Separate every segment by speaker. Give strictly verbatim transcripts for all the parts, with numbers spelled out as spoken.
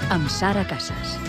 Speaker 1: amb Sara Casas.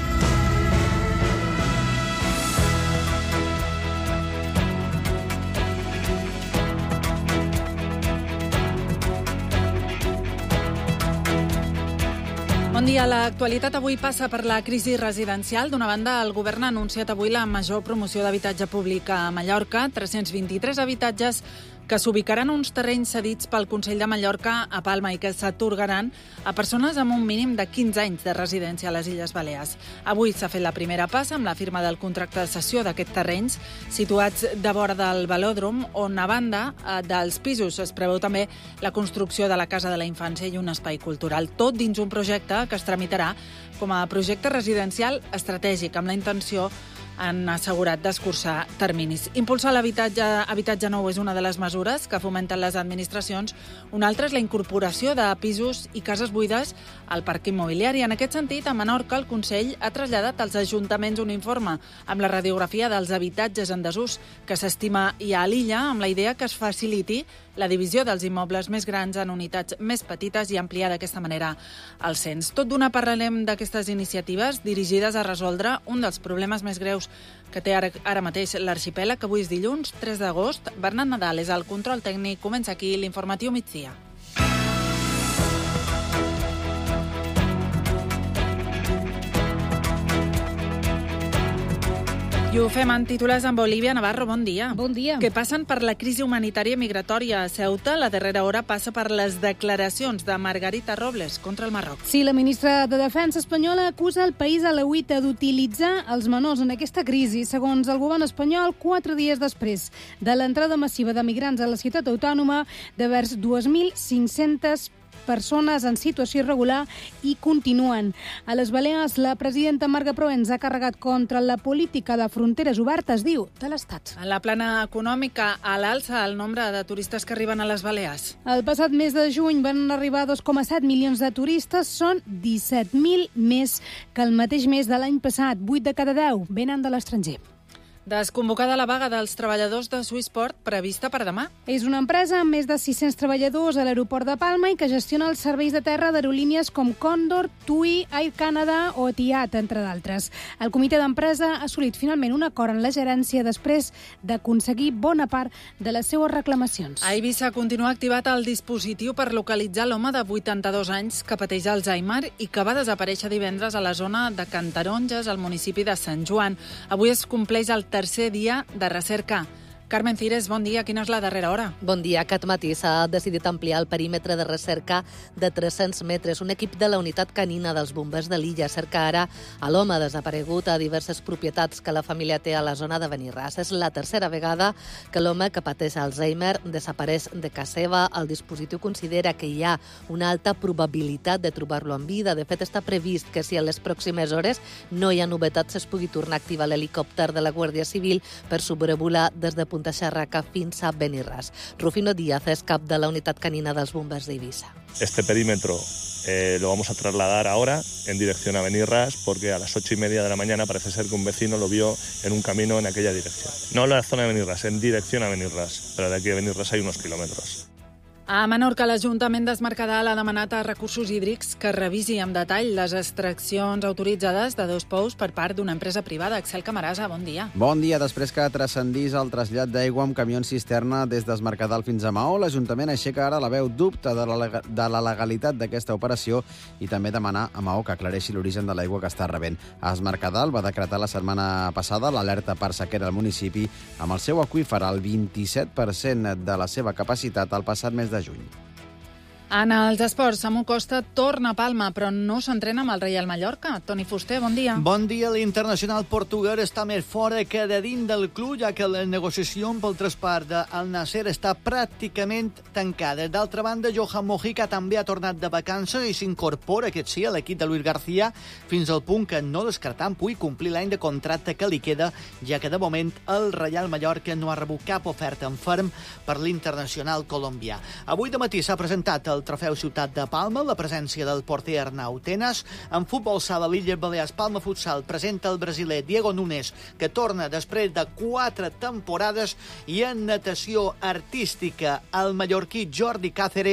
Speaker 2: Bon dia. L'actualitat avui passa per la crisi residencial. D'una banda, el govern ha anunciat avui la major promoció d'habitatge públic a Mallorca, tres-cents vint-i-tres habitatges que s'ubicaran uns terrenys cedits pel Consell de Mallorca a Palma i que s'atorgaran a persones amb un mínim de quinze anys de residència a les Illes Balears. Avui s'ha fet la primera passa amb la firma del contracte de cessió d'aquests terrenys situats de vora del velòdrom, on a banda dels pisos es preveu també la construcció de la Casa de la Infància i un espai cultural, tot dins un projecte que es tramitarà com a projecte residencial estratègic amb la intenció, han assegurat, d'escurçar terminis. Impulsar l'habitatge habitatge nou és una de les mesures que fomenten les administracions. Una altra és la incorporació de pisos i cases buides al parc immobiliari. En aquest sentit, a Menorca, el Consell ha traslladat als ajuntaments un informe amb la radiografia dels habitatges en desús que s'estima hi ha a l'illa, amb la idea que es faciliti la divisió dels immobles més grans en unitats més petites i ampliar d'aquesta manera el cens. Tot d'una parlarem d'aquestes iniciatives dirigides a resoldre un dels problemes més greus que té ara, ara mateix l'arxipèlag, que avui és dilluns, tres d'agost. Bernat Nadal és el control tècnic. Comença aquí l'informatiu migdia. I ho fem en titulars amb Olivia Navarro. Bon dia.
Speaker 3: Bon dia.
Speaker 2: Que passen per la crisi humanitària i migratòria a Ceuta. La darrera hora passa per les declaracions de Margarita Robles contra el Marroc.
Speaker 3: Sí, la ministra de Defensa espanyola acusa el país alauita d'utilitzar els menors en aquesta crisi. Segons el govern espanyol, quatre dies després de l'entrada massiva de migrants a la ciutat autònoma, de vers dos mil cinc-centes persones en situació irregular i continuen. A les Balears, la presidenta Marga Proens ha carregat contra la política de fronteres obertes, diu, de l'Estat.
Speaker 2: En la plana econòmica, a l'alça el nombre de turistes que arriben a les Balears.
Speaker 3: El passat mes de juny van arribar dos coma set milions de turistes, són disset mil més que el mateix mes de l'any passat. vuit de cada deu venen de l'estranger.
Speaker 2: Desconvocada la vaga dels treballadors de Swissport prevista per demà.
Speaker 3: És una empresa amb més de sis-cents treballadors a l'aeroport de Palma i que gestiona els serveis de terra d'aerolínies com Condor, TUI, Air Canada o Etihad, entre d'altres. El comitè d'empresa ha assolit finalment un acord en la gerència després d'aconseguir bona part de les seues reclamacions.
Speaker 2: A Eivissa continua activat el dispositiu per localitzar l'home de vuitanta-dos anys que pateix Alzheimer i que va desaparèixer divendres a la zona de Cantaronges, al municipi de Sant Joan. Avui es compleix el tercer dia de recerca. Carmen Cires, bon dia. Quina és la darrera hora?
Speaker 4: Bon dia. Aquest matí s'ha decidit ampliar el perímetre de recerca de tres-cents metres. Un equip de la unitat canina dels bombers de l'illa cerca ara a l'home desaparegut a diverses propietats que la família té a la zona de Benirràs. És la tercera vegada que l'home que pateix Alzheimer desapareix de casa seva. El dispositiu considera que hi ha una alta probabilitat de trobar-lo en vida. De fet, està previst que si a les pròximes hores no hi ha novetats es pugui tornar a activar l'helicòpter de la Guàrdia Civil per sobrevolar des de Punta Xarraca fins a Benirràs. Rufino Díaz és cap de la unitat canina dels bombers d'Eivissa.
Speaker 5: Este perímetro eh, lo vamos a trasladar ahora en dirección a Benirràs porque a las ocho y media de la mañana parece ser que un vecino lo vio en un camino en aquella dirección. No en la zona de Benirràs, en dirección a Benirràs, pero de aquí a Benirràs hay unos kilómetros.
Speaker 2: A Menorca, l'Ajuntament d'Es Mercadal ha demanat a Recursos Hídrics que revisi amb detall les extraccions autoritzades de dos pous per part d'una empresa privada. Axel Camarasa, bon dia.
Speaker 6: Bon dia. Després que transcendís el trasllat d'aigua amb camions cisterna des d'Es Mercadal fins a Maó, l'Ajuntament aixeca ara la veu, dubte de la, de la legalitat d'aquesta operació i també demanar a Maó que aclareixi l'origen de l'aigua que està rebent. Es Mercadal va decretar la setmana passada l'alerta per sequera al municipi amb el seu aqüífer al vint-i-set per cent de la seva capacitat el passat mes de juny.
Speaker 2: En els esports, Samu Costa torna a Palma, però no s'entrena amb el Reial Mallorca. Toni Fuster, bon dia.
Speaker 7: Bon dia. L'internacional portuguès està més fora que de dins del club, ja que la negociació pel traspàs d'Al Nasser està pràcticament tancada. D'altra banda, Johan Mojica també ha tornat de vacances i s'incorpora, aquest sí, a l'equip de Luis García, fins al punt que no descartant pugui complir l'any de contracte que li queda, ja que de moment el Reial Mallorca no ha rebut cap oferta en ferm per l'internacional colombià. Avui de matí s'ha presentat el trofeu Ciutat de Palma, la presència del porter Arnau Tenas. En futbol sala, l'Illes Balears Palma Futsal presenta el brasiler Diego Nunes, que torna després de quatre temporades, i en natació artística, el mallorquí Jordi Cáceres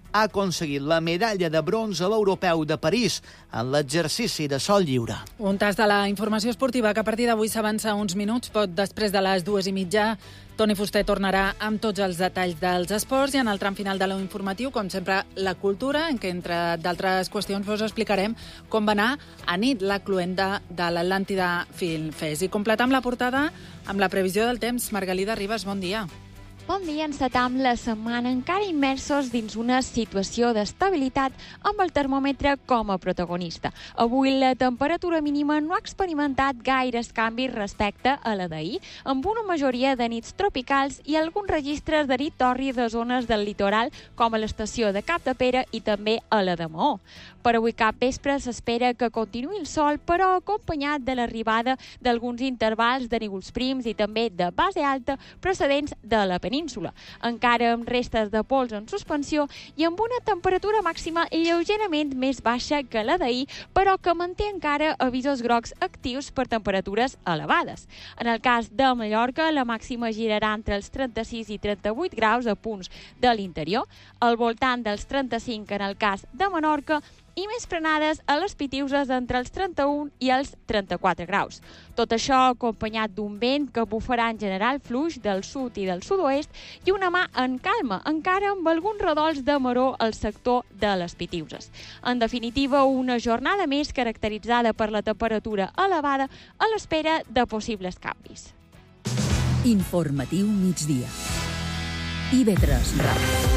Speaker 7: ha aconseguit la medalla de bronze a l'Europeu de París en l'exercici de sol lliure.
Speaker 2: Un tas de la informació esportiva que a partir d'avui s'avança uns minuts. Pot, després de les dues i mitja, Toni Fuster tornarà amb tots els detalls dels esports i en el tram final de l'informatiu, com sempre, la cultura, en què, entre d'altres qüestions, us explicarem com va anar a nit la cluenda de l'Atlàntida Film Fest. I completam la portada amb la previsió del temps. Margalida Ribas, bon dia.
Speaker 1: Bon dia, encetam la setmana encara immersos dins una situació d'estabilitat amb el termòmetre com a protagonista. Avui la temperatura mínima no ha experimentat gaires canvis respecte a la d'ahir, amb una majoria de nits tropicals i alguns registres de nit torri de zones del litoral, com a l'estació de Capdepera i també a la de Maó. Per avui cap vespre s'espera que continuï el sol, però acompanyat de l'arribada d'alguns intervals de núvols prims i també de base alta procedents de la península, encara amb restes de pols en suspensió i amb una temperatura màxima lleugerament més baixa que la d'ahir, però que manté encara avisos grocs actius per temperatures elevades. En el cas de Mallorca, la màxima girarà entre els trenta-sis i trenta-vuit graus a punts de l'interior, al voltant dels trenta-cinc en el cas de Menorca, i més frenades a les Pitiuses entre els trenta-un i els trenta-quatre graus. Tot això acompanyat d'un vent que bufarà en general fluix del sud i del sud-oest i una mà en calma, encara amb alguns redols de maror al sector de les Pitiuses. En definitiva, una jornada més caracteritzada per la temperatura elevada a l'espera de possibles canvis.
Speaker 8: Informatiu migdia. I ve tres Ràdio.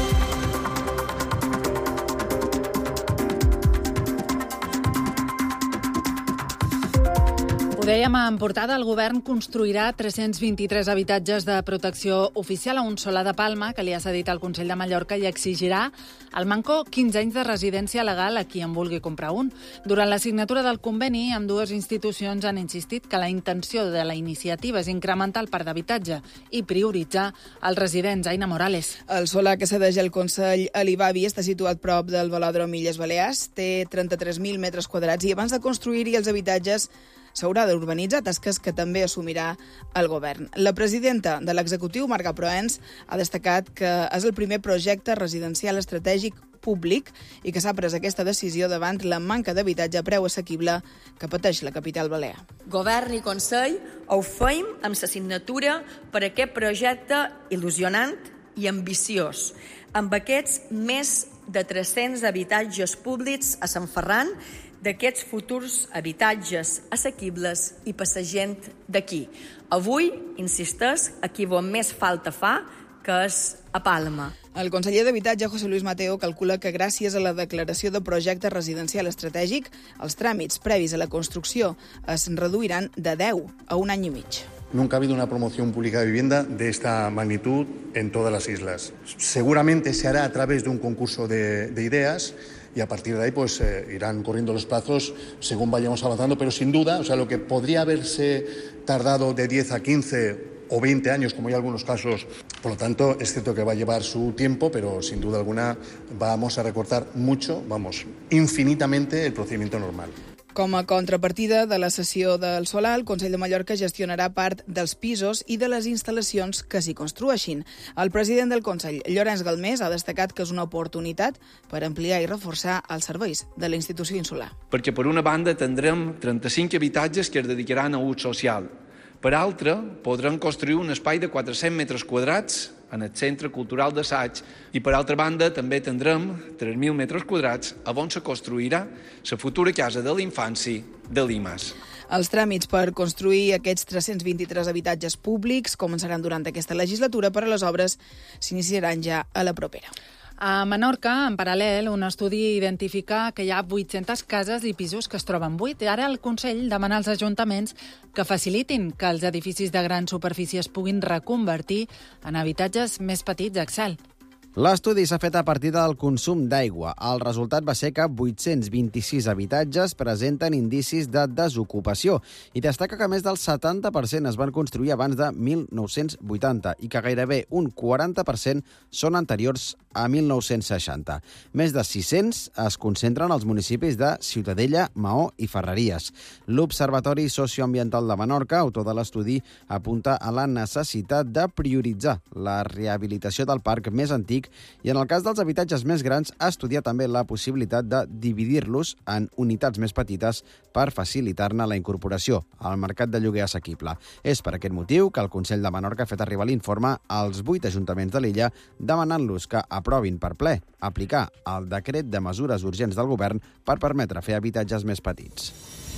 Speaker 2: Ho dèiem en portada, el govern construirà tres-cents vint-i-tres habitatges de protecció oficial a un Solà de Palma, que li ha cedit al Consell de Mallorca, i exigirà al manco quinze anys de residència legal a qui en vulgui comprar un. Durant la signatura del conveni, ambdues institucions han insistit que la intenció de la iniciativa és incrementar el parc d'habitatge i prioritzar els residents. Aina Morales.
Speaker 9: El Solà que cedeix el Consell a l'Ibavi està situat prop del velòdrom Illes Balears, té trenta-tres mil metres quadrats i abans de construir-hi els habitatges s'haurà d'urbanitzar, tasques que també assumirà el govern. La presidenta de l'executiu, Marga Proens, ha destacat que és el primer projecte residencial estratègic públic i que s'ha pres aquesta decisió davant la manca d'habitatge a preu assequible que pateix la capital balear.
Speaker 10: Govern i Consell ho feim amb la signatura per aquest projecte il·lusionant i ambiciós, amb aquests més de tres-cents habitatges públics a Sant Ferran, d'aquests futurs habitatges assequibles i per la gent d'aquí. Avui, insisteix, aquí on més falta fa, que és a Palma.
Speaker 9: El conseller d'Habitatge, José Luis Mateo, calcula que gràcies a la declaració de projecte residencial estratègic, els tràmits previs a la construcció es reduiran de deu a un any i mig.
Speaker 11: Nunca ha habido una promoción pública de vivienda de esta magnitud en todas las islas. Seguramente se hará a través de un concurso de, de ideas y a partir de ahí pues eh, irán corriendo los plazos según vayamos avanzando, pero sin duda, o sea, lo que podría haberse tardado de diez a quince o veinte años, como hay algunos casos, por lo tanto, es cierto que va a llevar su tiempo, pero sin duda alguna vamos a recortar mucho, vamos, infinitamente el procedimiento normal.
Speaker 9: Com a contrapartida de la cessió del Solà, el Consell de Mallorca gestionarà part dels pisos i de les instal·lacions que s'hi construeixin. El president del Consell, Llorenç Galmés, ha destacat que és una oportunitat per ampliar i reforçar els serveis de la institució insular.
Speaker 12: Perquè per una banda tindrem trenta-cinc habitatges que es dedicaran a ús social. Per altra, podrem construir un espai de quatre-cents metres quadrats en el Centre Cultural d'Assaig i, per altra banda, també tindrem tres mil metres quadrats on se construirà la futura casa de la infància de l'Imas.
Speaker 9: Els tràmits per construir aquests tres-cents vint-i-tres habitatges públics començaran durant aquesta legislatura, però les obres s'iniciaran ja a la propera.
Speaker 2: A Menorca, en paral·lel, un estudi identifica que hi ha vuit-centes cases i pisos que es troben buits. Ara el Consell demana als ajuntaments que facilitin que els edificis de gran superfície es puguin reconvertir en habitatges més petits, Axel.
Speaker 6: L'estudi s'ha fet a partir del consum d'aigua. El resultat va ser que vuit-cents vint-i-sis habitatges presenten indicis de desocupació i destaca que més del setanta per cent es van construir abans de mil nou-cents vuitanta i que gairebé un quaranta per cent són anteriors a mil nou-cents seixanta. Més de sis-cents es concentren als municipis de Ciutadella, Maó i Ferreries. L'Observatori Socioambiental de Menorca, autor de l'estudi, apunta a la necessitat de prioritzar la rehabilitació del parc més antic únic i, en el cas dels habitatges més grans, estudiar també la possibilitat de dividir-los en unitats més petites per facilitar-ne la incorporació al mercat de lloguer assequible. És per aquest motiu que el Consell de Menorca ha fet arribar l'informe als vuit ajuntaments de l'illa demanant-los que aprovin per ple aplicar el decret de mesures urgents del govern per permetre fer habitatges més petits.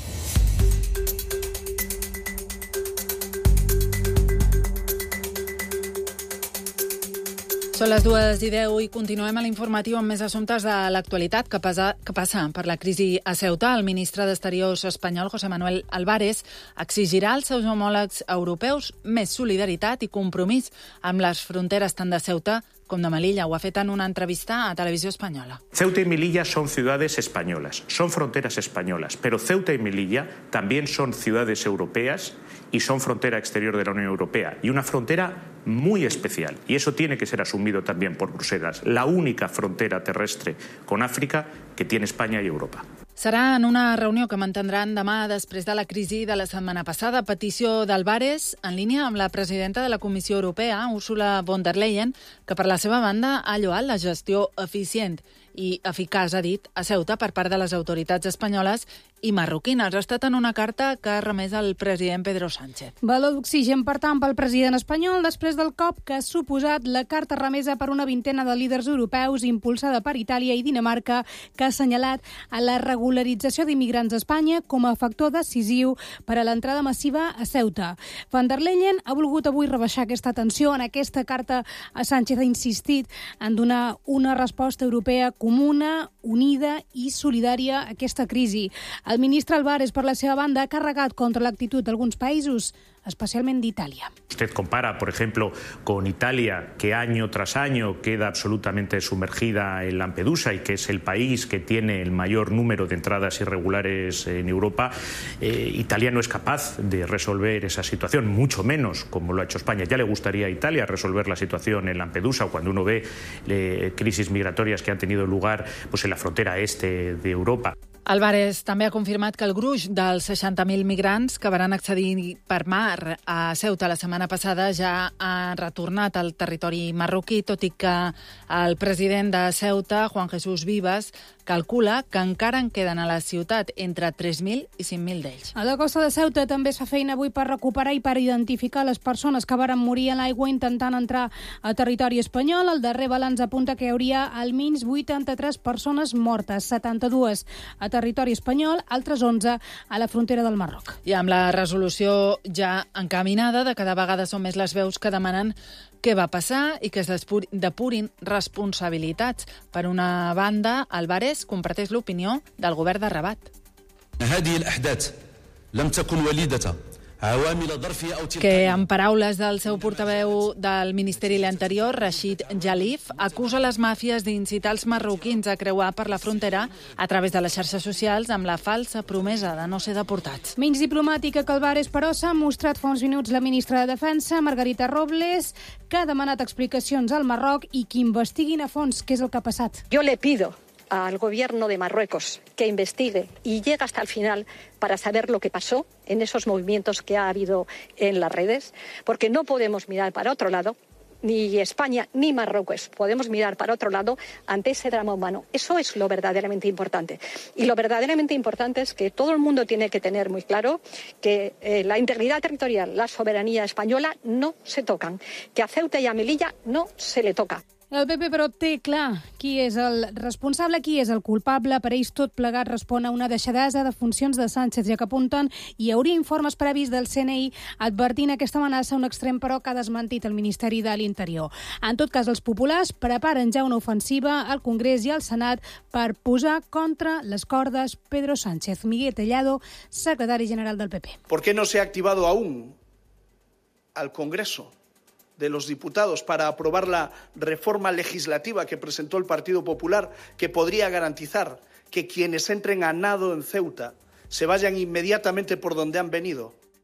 Speaker 2: Són les dues i deu i continuem a l'informatiu amb més assumptes de l'actualitat que passa, que passa per la crisi a Ceuta. El ministre d'Exteriors espanyol, José Manuel Álvarez, exigirà als seus homòlegs europeus més solidaritat i compromís amb les fronteres tant de Ceuta com de Melilla. Ho ha fet en una entrevista a Televisió Espanyola.
Speaker 13: Ceuta y Melilla son ciudades españolas, son fronteras españolas, pero Ceuta y Melilla también son ciudades europeas y son frontera exterior de la Unión Europea, y una frontera muy especial, y eso tiene que ser asumido también por Bruselas, la única frontera terrestre con África que tiene España y Europa.
Speaker 2: Serà en una reunió que mantindran demà després de la crisi de la setmana passada. Petició d'Álvarez en línia amb la presidenta de la Comissió Europea, Ursula von der Leyen, que per la seva banda ha lloat la gestió eficient i eficaç, ha dit, a Ceuta per part de les autoritats espanyoles i marroquines. Ha estat en una carta que ha remès al president Pedro Sánchez.
Speaker 3: Valor d'oxigen, per tant, pel president espanyol després del cop que ha suposat la carta remesa per una vintena de líders europeus impulsada per Itàlia i Dinamarca, que ha assenyalat a la regularització d'immigrants a Espanya com a factor decisiu per a l'entrada massiva a Ceuta. Von der Leyen ha volgut avui rebaixar aquesta tensió. En aquesta carta a Sánchez ha insistit en donar una resposta europea comuna, unida i solidària a aquesta crisi. El ministre Álvarez, per la seva banda, ha carregat contra l'actitud d'alguns països, especialment d'Itàlia.
Speaker 13: Usted compara, por ejemplo, con Italia, que año tras año queda absolutamente sumergida en Lampedusa y que es el país que tiene el mayor número de entradas irregulares en Europa. Eh, Italia no es capaz de resolver esa situación, mucho menos como lo ha hecho España. Ya le gustaría a Italia resolver la situación en Lampedusa, cuando uno ve eh, crisis migratorias que han tenido lugar pues, en la frontera este de Europa.
Speaker 2: Álvarez també ha confirmat que el gruix dels seixanta mil migrants que van accedir per mar a Ceuta la setmana passada ja ha retornat al territori marroquí, tot i que el president de Ceuta, Juan Jesús Vivas, calcula que encara en queden a la ciutat entre tres mil i cinc mil d'ells.
Speaker 3: A la costa de Ceuta també es fa feina avui per recuperar i per identificar les persones que varen morir en l'aigua intentant entrar a territori espanyol. El darrer balanç apunta que hi hauria almenys vuitanta-tres persones mortes, setanta-dues a territori espanyol, altres onze a la frontera del Marroc.
Speaker 2: I amb la resolució ja encaminada, de cada vegada són més les veus que demanen què va passar i que es depurin responsabilitats. Per una banda, Álvarez comparteix l'opinió del govern de Rabat. Que, en paraules del seu portaveu del Ministeri de l'Interior, Rachid Jalif, acusa les màfies d'incitar els marroquins a creuar per la frontera a través de les xarxes socials amb la falsa promesa de no ser deportats.
Speaker 3: Menys diplomàtica que Álvarez, però, s'ha mostrat fa uns minuts la ministra de Defensa, Margarita Robles, que ha demanat explicacions al Marroc i que investiguin a fons què és el que ha passat.
Speaker 14: Jo le pido al gobierno de Marruecos que investigue y llegue hasta el final para saber lo que pasó en esos movimientos que ha habido en las redes, porque no podemos mirar para otro lado, ni España ni Marruecos podemos mirar para otro lado ante ese drama humano. Eso es lo verdaderamente importante. Y lo verdaderamente importante es que todo el mundo tiene que tener muy claro que eh, la integridad territorial, la soberanía española no se tocan, que a Ceuta y a Melilla no se le toca.
Speaker 3: El P P, però, té clar qui és el responsable, qui és el culpable. Per ells tot plegat respon a una deixadesa de funcions de Sánchez, ja que apunten hi hauria informes previs del C N I advertint aquesta amenaça, un extrem, però, que ha desmentit el Ministeri de l'Interior. En tot cas, els populars preparen ja una ofensiva al Congrés i al Senat per posar contra les cordes Pedro Sánchez. Miguel Tellado, secretari general del P P.
Speaker 15: ¿Por qué no se ha activado aún al Congreso de los Diputados para aprobar la reforma legislativa que presentó el Partido Popular, que podría garantizar que quienes entren a nado en Ceuta se vayan inmediatamente por donde han venido?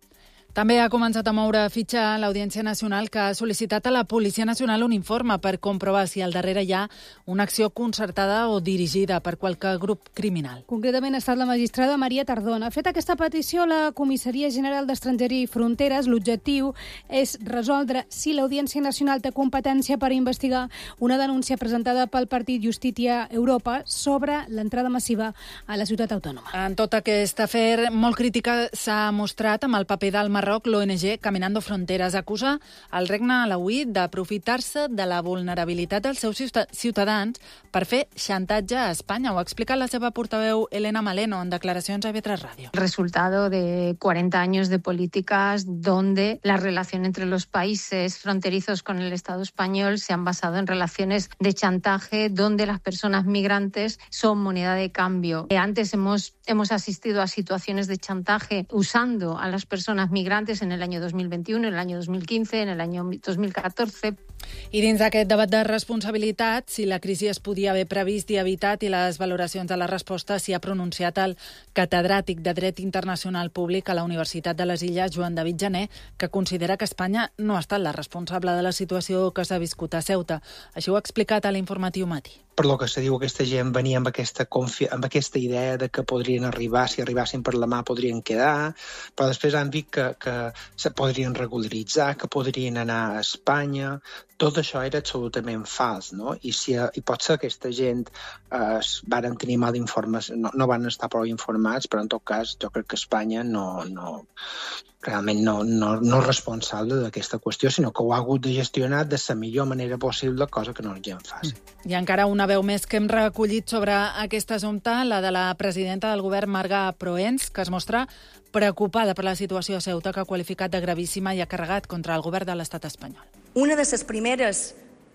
Speaker 2: També ha començat a moure fitxa l'Audiència Nacional, que ha sol·licitat a la Policia Nacional un informe per comprovar si al darrere hi ha una acció concertada o dirigida per qualque grup criminal.
Speaker 3: Concretament ha estat la magistrada Maria Tardona. Ha fet aquesta petició a la Comissaria General d'Estrangeria i Fronteres. L'objectiu és resoldre si l'Audiència Nacional té competència per investigar una denúncia presentada pel partit Justícia Europa sobre l'entrada massiva a la ciutat autònoma.
Speaker 2: En tot aquest afer, molt crítica s'ha mostrat amb el paper del Marroc l'O N G Caminando Fronteres. Acusa el regne alauí d'aprofitar-se de la vulnerabilitat dels seus ciutadans per fer xantatge a Espanya. Ho ha explicat la seva portaveu Elena Maleno en declaracions a B tres Radio.
Speaker 16: Resultado de cuarenta años de políticas donde la relación entre los países fronterizos con el Estado español se han basado en relaciones de chantaje donde las personas migrantes son moneda de cambio. Antes hemos, hemos asistido a situaciones de chantaje usando a las personas migrantes en el año dos mil veintiuno, en el año dos mil quince, en el año dos mil catorce.
Speaker 2: I dins d'aquest debat de responsabilitat, si la crisi es podia haver previst i evitat i les valoracions de la resposta, s'hi ha pronunciat el catedràtic de Dret Internacional Públic a la Universitat de les Illes, Joan David Jané, que considera que Espanya no ha estat la responsable de la situació que s'ha viscut a Ceuta. Així ho ha explicat a l'Informatiu Matí.
Speaker 17: Per lo que se diu, aquesta gent venia amb aquesta, confi- amb aquesta idea de que podrien arribar, si arribassin per la mà podrien quedar, però després han dit que, que se podrien regularitzar, que podrien anar a Espanya. Tot això era absolutament fals, no? I, si, i pot ser que aquesta gent eh, van tenir mal informes, no, no van estar prou informats, però en tot cas jo crec que Espanya no, no, realment no, no, no és responsable d'aquesta qüestió, sinó que ho ha hagut de gestionar de la millor manera possible, cosa que no és gens fàcil.
Speaker 2: I encara una veu més que hem recollit sobre aquest assumpte, la de la presidenta del govern, Marga Proens, que es mostra preocupada per la situació a Ceuta, que ha qualificat de gravíssima i ha carregat contra el govern de l'estat espanyol.
Speaker 10: Una de les primeres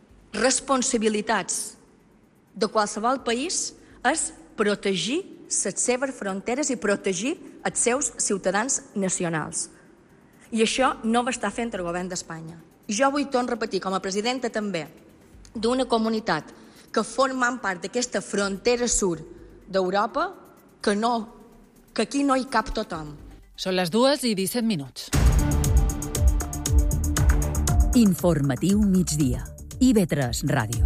Speaker 10: responsabilitats de qualsevol país és protegir les seves fronteres i protegir els seus ciutadans nacionals. I això no ho està fent el govern d'Espanya. I jo vull tornar a repetir, com a presidenta també, d'una comunitat que formen part d'aquesta frontera sud d'Europa, que, no, que aquí no hi cap tothom.
Speaker 2: Són les dues i disset minuts.
Speaker 8: Informatiu migdia. I B tres Ràdio.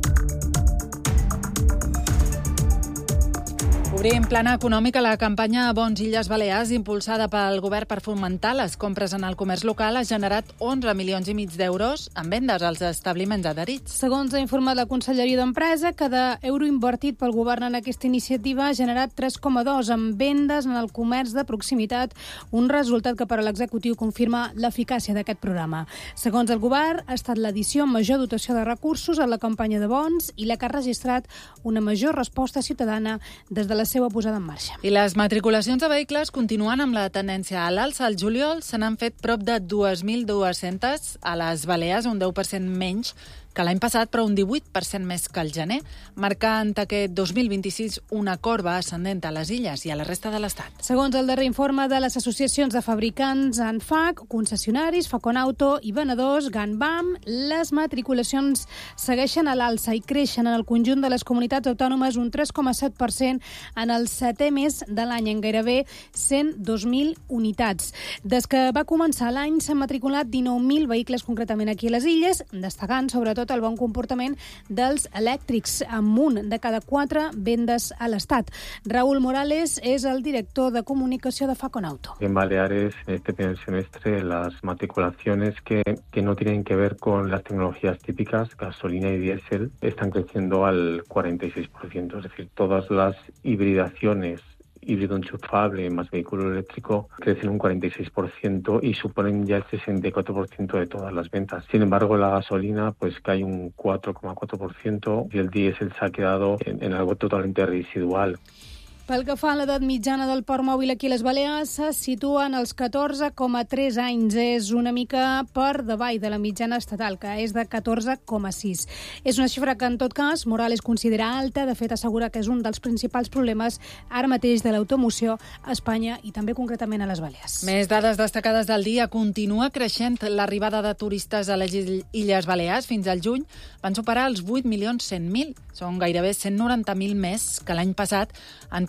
Speaker 2: Obrim plana econòmica. La campanya Bons Illes Balears, impulsada pel govern per fomentar les compres en el comerç local, ha generat onze milions i mig d'euros en vendes als establiments adherits.
Speaker 3: Segons ha informat la Conselleria d'Empresa, cada euro invertit pel govern en aquesta iniciativa ha generat tres coma dos en vendes en el comerç de proximitat, un resultat que per a l'executiu confirma l'eficàcia d'aquest programa. Segons el govern, ha estat l'edició amb major dotació de recursos a la campanya de bons i la que ha registrat una major resposta ciutadana des de la seva posada en marxa.
Speaker 2: I les matriculacions de vehicles continuen amb la tendència a l'alça. Al juliol se n'han fet prop de dos mil dues-centes a les Balears, un deu per cent menys que l'any passat, però un divuit per cent més que el gener, marcant aquest dos mil vint-i-sis una corba ascendent a les illes i a la resta de l'Estat.
Speaker 3: Segons el darrer informe de les associacions de fabricants ANFAC, concessionaris, Faconauto i venedors GANBAM, les matriculacions segueixen a l'alça i creixen en el conjunt de les comunitats autònomes un tres coma set per cent en el setè mes de l'any, en gairebé cent dos mil unitats. Des que va començar l'any s'han matriculat dinou mil vehicles concretament aquí a les illes, destacant sobretot el bon comportament dels elèctrics, amb un de cada quatre vendes a l'Estat. Raúl Morales és el director de comunicació de Faconauto.
Speaker 18: En Baleares, en este primer semestre, las matriculaciones que, que no tienen que ver con las tecnologías típicas, gasolina y diésel, están creciendo al cuarenta y seis por ciento. Es decir, todas las hibridaciones, híbrido enchufable más vehículo eléctrico, crecen un cuarenta y seis por ciento y suponen ya el sesenta y cuatro por ciento de todas las ventas. Sin embargo, la gasolina pues cae un cuatro coma cuatro por ciento y el diésel se ha quedado en, en algo totalmente residual.
Speaker 3: Pel que fa a l'edat mitjana del port mòbil aquí a les Balears, se situa en els catorze coma tres anys. És una mica per davall de la mitjana estatal, que és de catorze coma sis. És una xifra que, en tot cas, Morales considera alta. De fet, assegura que és un dels principals problemes ara mateix de l'automoció a Espanya i també concretament a les Balears.
Speaker 2: Més dades destacades del dia. Continua creixent l'arribada de turistes a les Illes Balears. Fins al juny van superar els vuit milions cent mil. Són gairebé cent noranta mil més que l'any passat en termes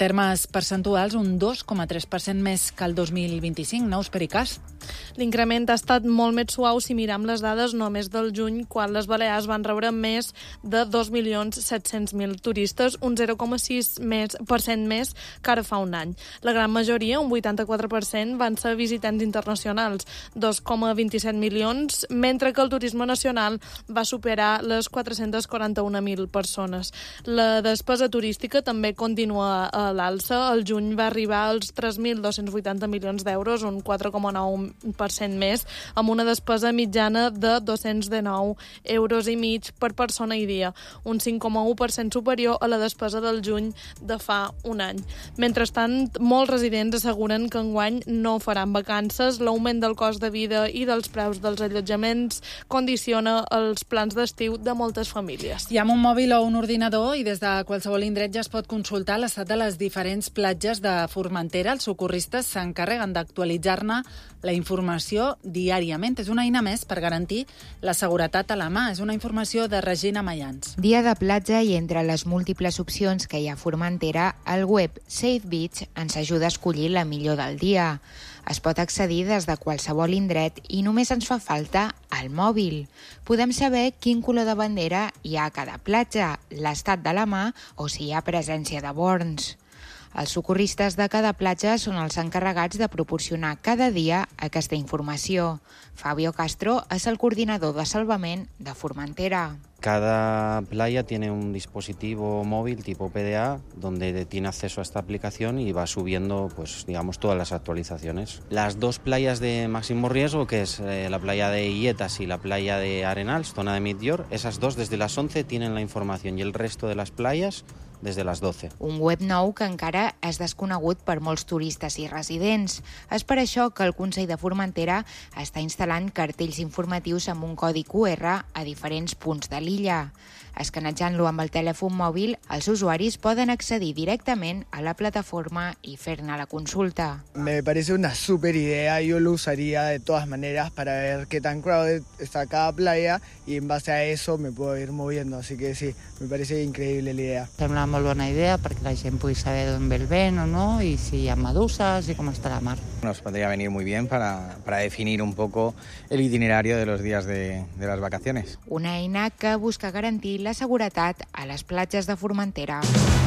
Speaker 2: termes percentuals, un dos coma tres per cent més que el dos mil vint-i-cinc. Neus Pericàs.
Speaker 19: L'increment ha estat molt més suau si miram les dades només del juny, quan les Balears van rebre més de dos milions set-cents mil turistes, un zero coma sis per cent més que ara fa un any. La gran majoria, un vuitanta-quatre per cent, van ser visitants internacionals, dos coma vint-i-set milions, mentre que el turisme nacional va superar les quatre-cents quaranta-un mil persones. La despesa turística també continua a l'alça. El juny va arribar als tres mil dos-cents vuitanta milions d'euros, un quatre coma nou per cent més, amb una despesa mitjana de dos-cents dinou euros i mig per persona i dia, un cinc coma u per cent superior a la despesa del juny de fa un any. Mentrestant, molts residents asseguren que enguany no faran vacances. L'augment del cost de vida i dels preus dels allotjaments condiciona els plans d'estiu de moltes famílies.
Speaker 2: Hi ha un mòbil o un ordinador i des de qualsevol indret ja es pot consultar l'estat de les diferents platges de Formentera. Els socorristes s'encarreguen d'actualitzar-ne la informació diàriament. És una eina més per garantir la seguretat a la mà. És una informació de Regina Mayans.
Speaker 20: Dia de platja i entre les múltiples opcions que hi ha a Formentera, el web Safe Beach ens ajuda a escollir la millor del dia. Es pot accedir des de qualsevol indret i només ens fa falta el mòbil. Podem saber quin color de bandera hi ha a cada platja, l'estat de la mà o si hi ha presència de borns. Els socorristes de cada platja són els encarregats de proporcionar cada dia aquesta informació. Fabio Castro és el coordinador de salvament de Formentera.
Speaker 21: Cada playa tiene un dispositivo móvil tipo P D A donde tiene acceso a esta aplicación y va subiendo, pues, digamos, todas las actualizaciones. Las dos playas de máximo riesgo, que es eh, la playa de Illetas y la playa de Arenals, zona de Midyor, esas dos desde las once tienen la información y el resto de las playas des de les doce.
Speaker 20: Un web nou que encara és desconegut per molts turistes i residents. És per això que el Consell de Formentera està instal·lant cartells informatius amb un codi Q R a diferents punts de l'illa. Escanejant-lo amb el telèfon mòbil, els usuaris poden accedir directament a la plataforma i fer-ne la consulta.
Speaker 22: Me parece una super idea, yo lo usaría de todas maneras para ver qué tan crowded está cada playa y en base a eso me puedo ir moviendo, así que sí, me parece increíble la idea.
Speaker 23: Sembla molt bona idea perquè la gent pugui saber d'on ve el vent o no i si hi ha meduses i com està la mar.
Speaker 24: Nos podría venir muy bien para, para definir un poco el itinerario de los días de, de las vacaciones.
Speaker 20: Una eina que busca garantir la seguretat a les platges de Formentera.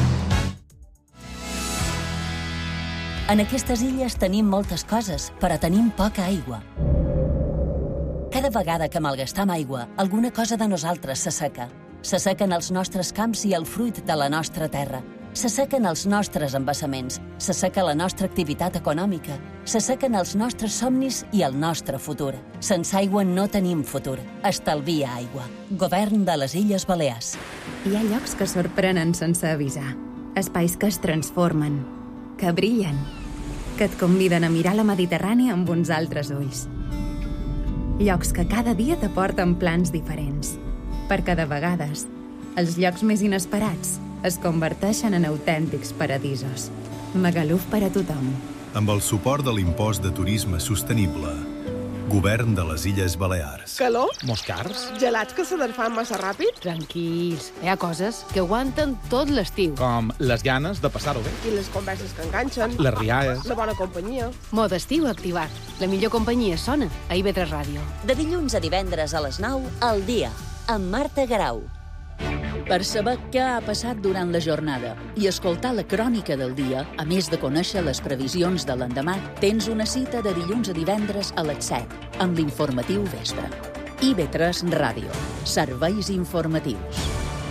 Speaker 25: En aquestes illes tenim moltes coses, però tenim poca aigua. Cada vegada que malgastam aigua, alguna cosa de nosaltres s'asseca. S'assequen els nostres camps i el fruit de la nostra terra. S'assequen els nostres embassaments, s'asseca la nostra activitat econòmica, s'assequen els nostres somnis i el nostre futur. Sense aigua no tenim futur. Estalvia aigua. Govern de les Illes Balears.
Speaker 26: Hi ha llocs que sorprenen sense avisar. Espais que es transformen, que brillen, que et conviden a mirar la Mediterrània amb uns altres ulls. Llocs que cada dia t'aporten plans diferents, perquè de vegades els llocs més inesperats es converteixen en autèntics paradisos. Magaluf per a tothom.
Speaker 27: Amb el suport de l'impost de turisme sostenible. Govern de les Illes Balears.
Speaker 28: Calor?
Speaker 27: Moscars?
Speaker 28: Gelats que se desfan massa ràpid?
Speaker 29: Tranquils, hi ha coses que aguanten tot l'estiu.
Speaker 30: Com les ganes de passar-ho bé.
Speaker 28: I les converses que enganxen.
Speaker 30: Les rialles.
Speaker 28: La bona companyia.
Speaker 29: Mode estiu activat. La millor companyia sona a I V tres Ràdio.
Speaker 25: De dilluns a divendres a les nou, al dia, amb Marta Garau.
Speaker 8: Per saber què ha passat durant la jornada i escoltar la crònica del dia, a més de conèixer les previsions de l'endemà, tens una cita de dilluns a divendres a les set, amb l'informatiu vespre. I V tres Ràdio. Serveis informatius.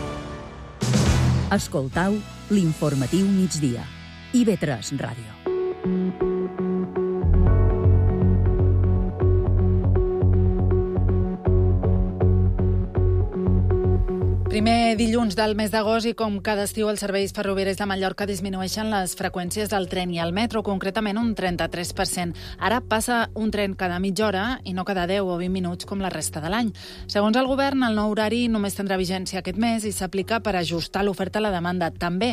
Speaker 8: Escoltau l'informatiu migdia. I V tres Ràdio.
Speaker 2: Primer dilluns del mes d'agost i com cada estiu els serveis ferroviaris de Mallorca disminueixen les freqüències del tren i el metro, concretament un trenta-tres per cent. Ara passa un tren cada mitja hora i no cada deu o vint minuts com la resta de l'any. Segons el govern, el nou horari només tindrà vigència aquest mes i s'aplica per ajustar l'oferta a la demanda. També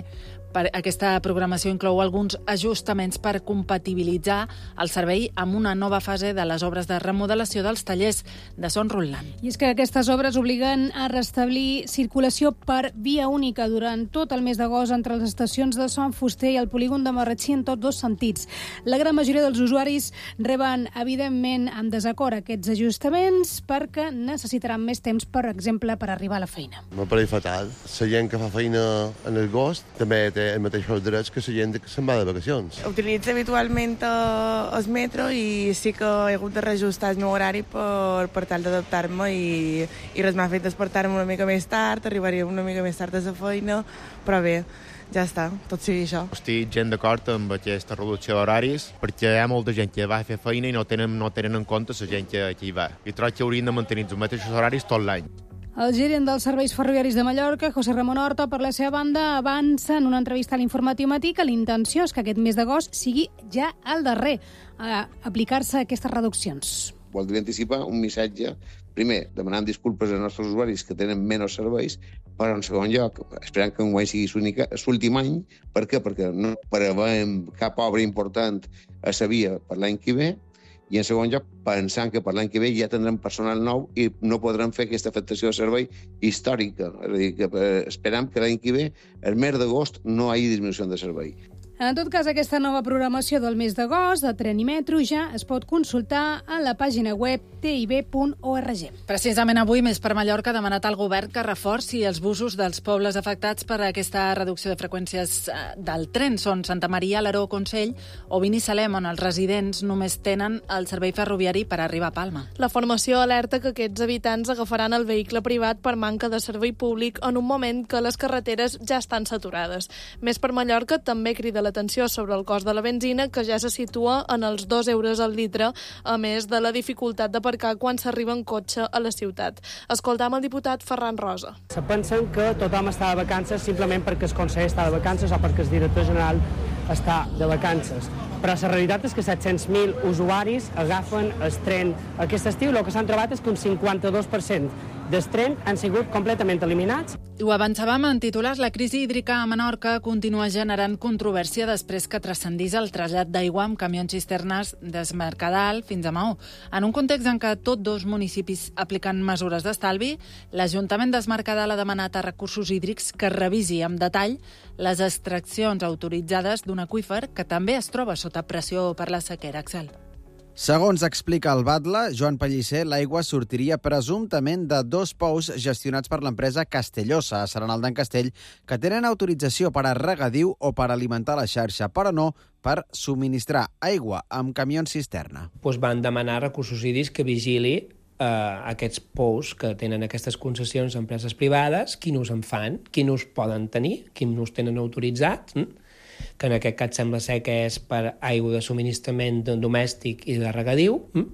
Speaker 2: Aquesta programació inclou alguns ajustaments per compatibilitzar el servei amb una nova fase de les obres de remodelació dels tallers de Son Rutland.
Speaker 3: I és que aquestes obres obliguen a restablir circulació per via única durant tot el mes d'agost entre les estacions de Son Fuster i el polígon de Marratxí en tots dos sentits. La gran majoria dels usuaris reben, evidentment, amb desacord aquests ajustaments perquè necessitaran més temps, per exemple, per arribar a la feina.
Speaker 1: M'ha pareix fatal. La gent que fa feina en agost també té els mateixos drets que la gent que se'n va de vacacions.
Speaker 28: Utilitzo habitualment el metro i sí que he hagut de reajustar el meu horari per, per tal d'adaptar-me i, i res m'ha fet despertar-me una mica més tard, arribaria una mica més tard a la feina, però bé, ja està, tot sigui això.
Speaker 4: Estic gent d'acord amb aquesta reducció d'horaris perquè hi ha molta gent que va a fer feina i no tenen, no tenen en compte la gent que, que hi va. I trobo que haurien de mantenir els mateixos horaris tot l'any.
Speaker 3: El gerent dels serveis ferroviaris de Mallorca, José Ramon Horta, per la seva banda, avança en una entrevista a l'Informatiu Matí que l'intenció és que aquest mes d'agost sigui ja el darrer a aplicar-se aquestes reduccions.
Speaker 5: Voldria anticipar un missatge, primer, demanant disculpes als nostres usuaris que tenen menys serveis, però en segon lloc, esperant que enguany sigui l'últim any. Per què? Perquè no preveiem cap obra important a la via per l'any que ve, i en segon lloc, pensant que per l'any que ve ja tindrem personal nou i no podrem fer aquesta afectació de servei històrica. És a dir, que esperam que l'any que ve, el mes d'agost, no hi hagi disminució de servei.
Speaker 3: En tot cas, aquesta nova programació del mes d'agost de tren i metro ja es pot consultar a la pàgina web t i b punt org.
Speaker 2: Precisament avui, Més per Mallorca ha demanat al govern que reforci els busos dels pobles afectats per aquesta reducció de freqüències del tren. Són Santa Maria, Alaró, Consell o Binissalem, on els residents només tenen el servei ferroviari per arribar a Palma.
Speaker 19: La formació alerta que aquests habitants agafaran el vehicle privat per manca de servei públic en un moment que les carreteres ja estan saturades. Més per Mallorca també crida l'atenció sobre el cost de la benzina, que ja se situa en els dos euros al litre, a més de la dificultat d'aparcar quan s'arriba en cotxe a la ciutat. Escoltam el diputat Ferran Rosa.
Speaker 6: Se pensen que tothom està de vacances simplement perquè el conseller està de vacances o perquè el director general està de vacances. Però la realitat és que set-cents mil usuaris agafen el tren aquest estiu. El que s'han trobat és que un cinquanta-dos per cent dels trens han sigut completament eliminats.
Speaker 2: Ho avançàvem en titulars. La crisi hídrica a Menorca continua generant controvèrsia després que transcendís el trasllat d'aigua amb camions cisternes des Mercadal fins a Maó. En un context en què tots dos municipis apliquen mesures d'estalvi, l'Ajuntament des Mercadal ha demanat a Recursos Hídrics que revisi amb detall les extraccions autoritzades d'un aqüífer que també es troba sota pressió per la sequera. Axel.
Speaker 7: Segons explica el batlle, Joan Pellicer, l'aigua sortiria presumptament de dos pous gestionats per l'empresa Castellosa, a Serenal d'en Castell, que tenen autorització per a regadiu o per alimentar la xarxa, però no per subministrar aigua amb camions cisterna.
Speaker 9: Pues van demanar a Recursos Hídrics que vigili eh, aquests pous que tenen aquestes concessions a empreses privades, quin ús en fan, quin ús poden tenir, quin ús tenen autoritzat, hm? que en aquest cas sembla ser que és per aigua de subministrament domèstic i de regadiu,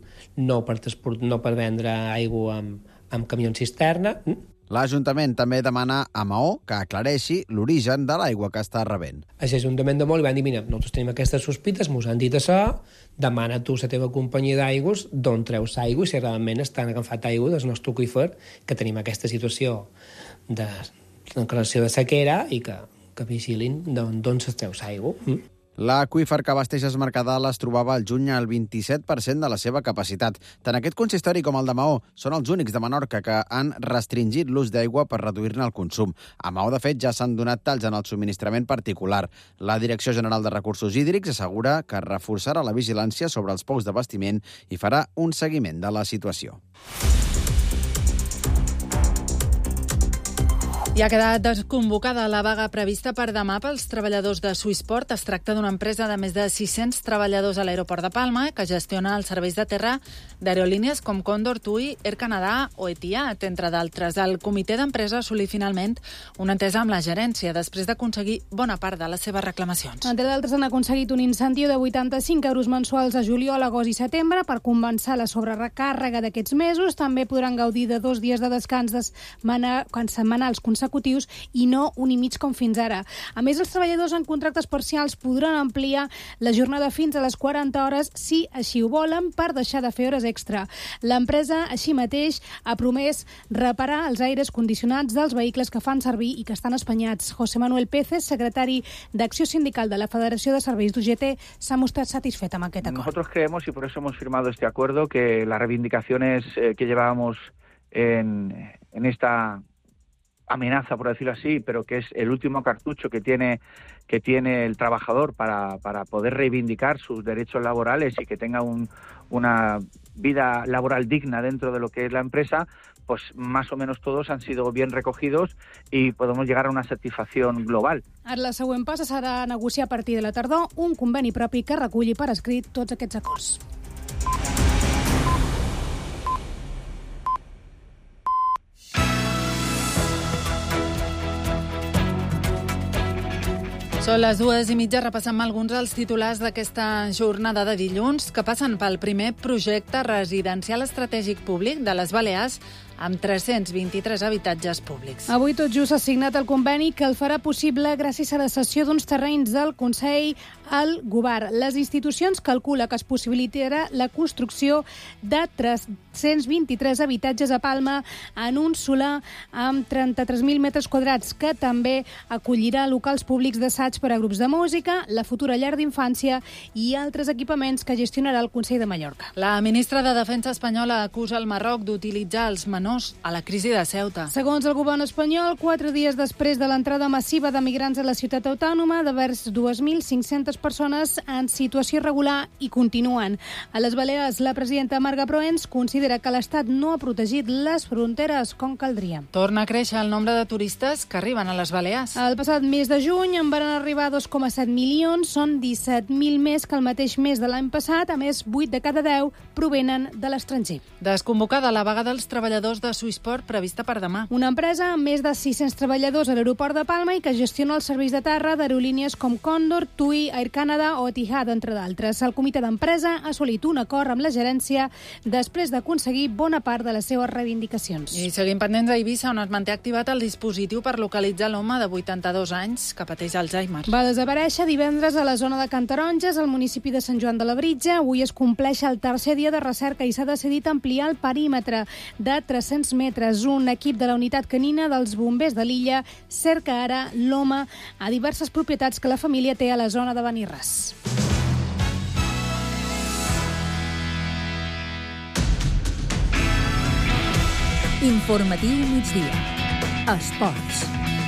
Speaker 9: no per, transport, no per vendre aigua amb, amb camions cisterna.
Speaker 7: L'Ajuntament també demana a Maó que aclareixi l'origen de l'aigua que està rebent.
Speaker 9: A l'Ajuntament de Maó li van dir, mira, nosaltres tenim aquestes sospites, mos han dit això, demana tu la teva companyia d'aigües d'on treus aigua i si realment estan agafat aigua del nostre aqüífer, que tenim aquesta situació de declaració de sequera i que que vigilin d'on se treus aigua. Mm?
Speaker 7: L'aqüífer que abasteix es Mercadal es trobava al juny al vint-i-set per cent de la seva capacitat. Tant aquest consistori com el de Maó són els únics de Menorca que han restringit l'ús d'aigua per reduir-ne el consum. A Maó, de fet, ja s'han donat talls en el subministrament particular. La Direcció General de Recursos Hídrics assegura que reforçarà la vigilància sobre els pous d'abastiment i farà un seguiment de la situació.
Speaker 2: I ha quedat desconvocada la vaga prevista per demà pels treballadors de Swissport. Es tracta d'una empresa de més de sis-cents treballadors a l'aeroport de Palma que gestiona els serveis de terra d'aerolínies com Condor, TUI, Air Canada o Etihad, entre d'altres. El comitè d'empresa assolí finalment una entesa amb la gerència després d'aconseguir bona part de les seves reclamacions.
Speaker 3: Entre d'altres, han aconseguit un incentiu de vuitanta-cinc euros mensuals a juliol, agost i setembre per compensar la sobrerecàrrega d'aquests mesos. També podran gaudir de dos dies de descans setmanals consecutius consecutius i no un i mig com fins ara. A més, els treballadors en contractes parcials podran ampliar la jornada fins a les quaranta hores si així ho volen per deixar de fer hores extra. L'empresa, així mateix, ha promès reparar els aires condicionats dels vehicles que fan servir i que estan espanyats. José Manuel Peces, secretari d'Acció Sindical de la Federació de Serveis d'U G T, s'ha mostrat satisfet amb aquest acord.
Speaker 10: Nosotros creemos, y por eso hemos firmado este acuerdo, que las reivindicaciones eh, que llevábamos en, en esta amenaza, por decirlo así, pero que es el último cartucho que tiene, que tiene el trabajador para, para poder reivindicar sus derechos laborales y que tenga un, una vida laboral digna dentro de lo que es la empresa, pues más o menos todos han sido bien recogidos y podemos llegar a una satisfacción global.
Speaker 3: Ara la següent passa serà negociar a partir de la tardor un conveni propi que reculli per escrit tots aquests acords.
Speaker 2: Són les dues i mitja, repassem alguns dels titulars d'aquesta jornada de dilluns que passen pel primer projecte residencial estratègic públic de les Balears amb tres-cents vint-i-tres habitatges públics.
Speaker 3: Avui tot just s'ha signat el conveni que el farà possible gràcies a la cessió d'uns terrenys del Consell al Govern. Les institucions calcula que es possibilitarà la construcció de tres-cents vint-i-tres habitatges a Palma en un solar amb trenta-tres mil metres quadrats, que també acollirà locals públics d'assaig per a grups de música, la futura llar d'infància i altres equipaments que gestionarà el Consell de Mallorca.
Speaker 2: La ministra de Defensa espanyola acusa el Marroc d'utilitzar els menors a la crisi de Ceuta.
Speaker 3: Segons el govern espanyol, quatre dies després de l'entrada massiva de migrants a la ciutat autònoma, de vers dues mil cinc-centes persones en situació irregular i continuen. A les Balears, la presidenta Marga Proens considera que l'Estat no ha protegit les fronteres com caldria.
Speaker 2: Torna a créixer el nombre de turistes que arriben a les Balears.
Speaker 3: El passat mes de juny en van arribar dos coma set milions, són disset mil més que el mateix mes de l'any passat. A més, vuit de cada deu provenen de l'estranger.
Speaker 2: Desconvocada la vaga dels treballadors de Swissport prevista per demà.
Speaker 3: Una empresa amb més de sis-cents treballadors a l'aeroport de Palma i que gestiona els serveis de terra d'aerolínies com Condor, TUI, Air Canada o Etihad, entre d'altres. El comitè d'empresa ha assolit un acord amb la gerència després d'aconseguir bona part de les seves reivindicacions.
Speaker 2: I seguim pendents a Eivissa, on es manté activat el dispositiu per localitzar l'home de vuitanta-dos anys que pateix Alzheimer.
Speaker 3: Va desaparèixer divendres a la zona de Cantaronges, al municipi de Sant Joan de la Britja. Avui es compleix el tercer dia de recerca i s'ha decidit ampliar el perímetre de tres-cents metres. Un equip de la unitat canina dels bombers de l'illa cerca ara l'home a diverses propietats que la família té a la zona de Benirras.
Speaker 8: Informatiu migdia. Esports.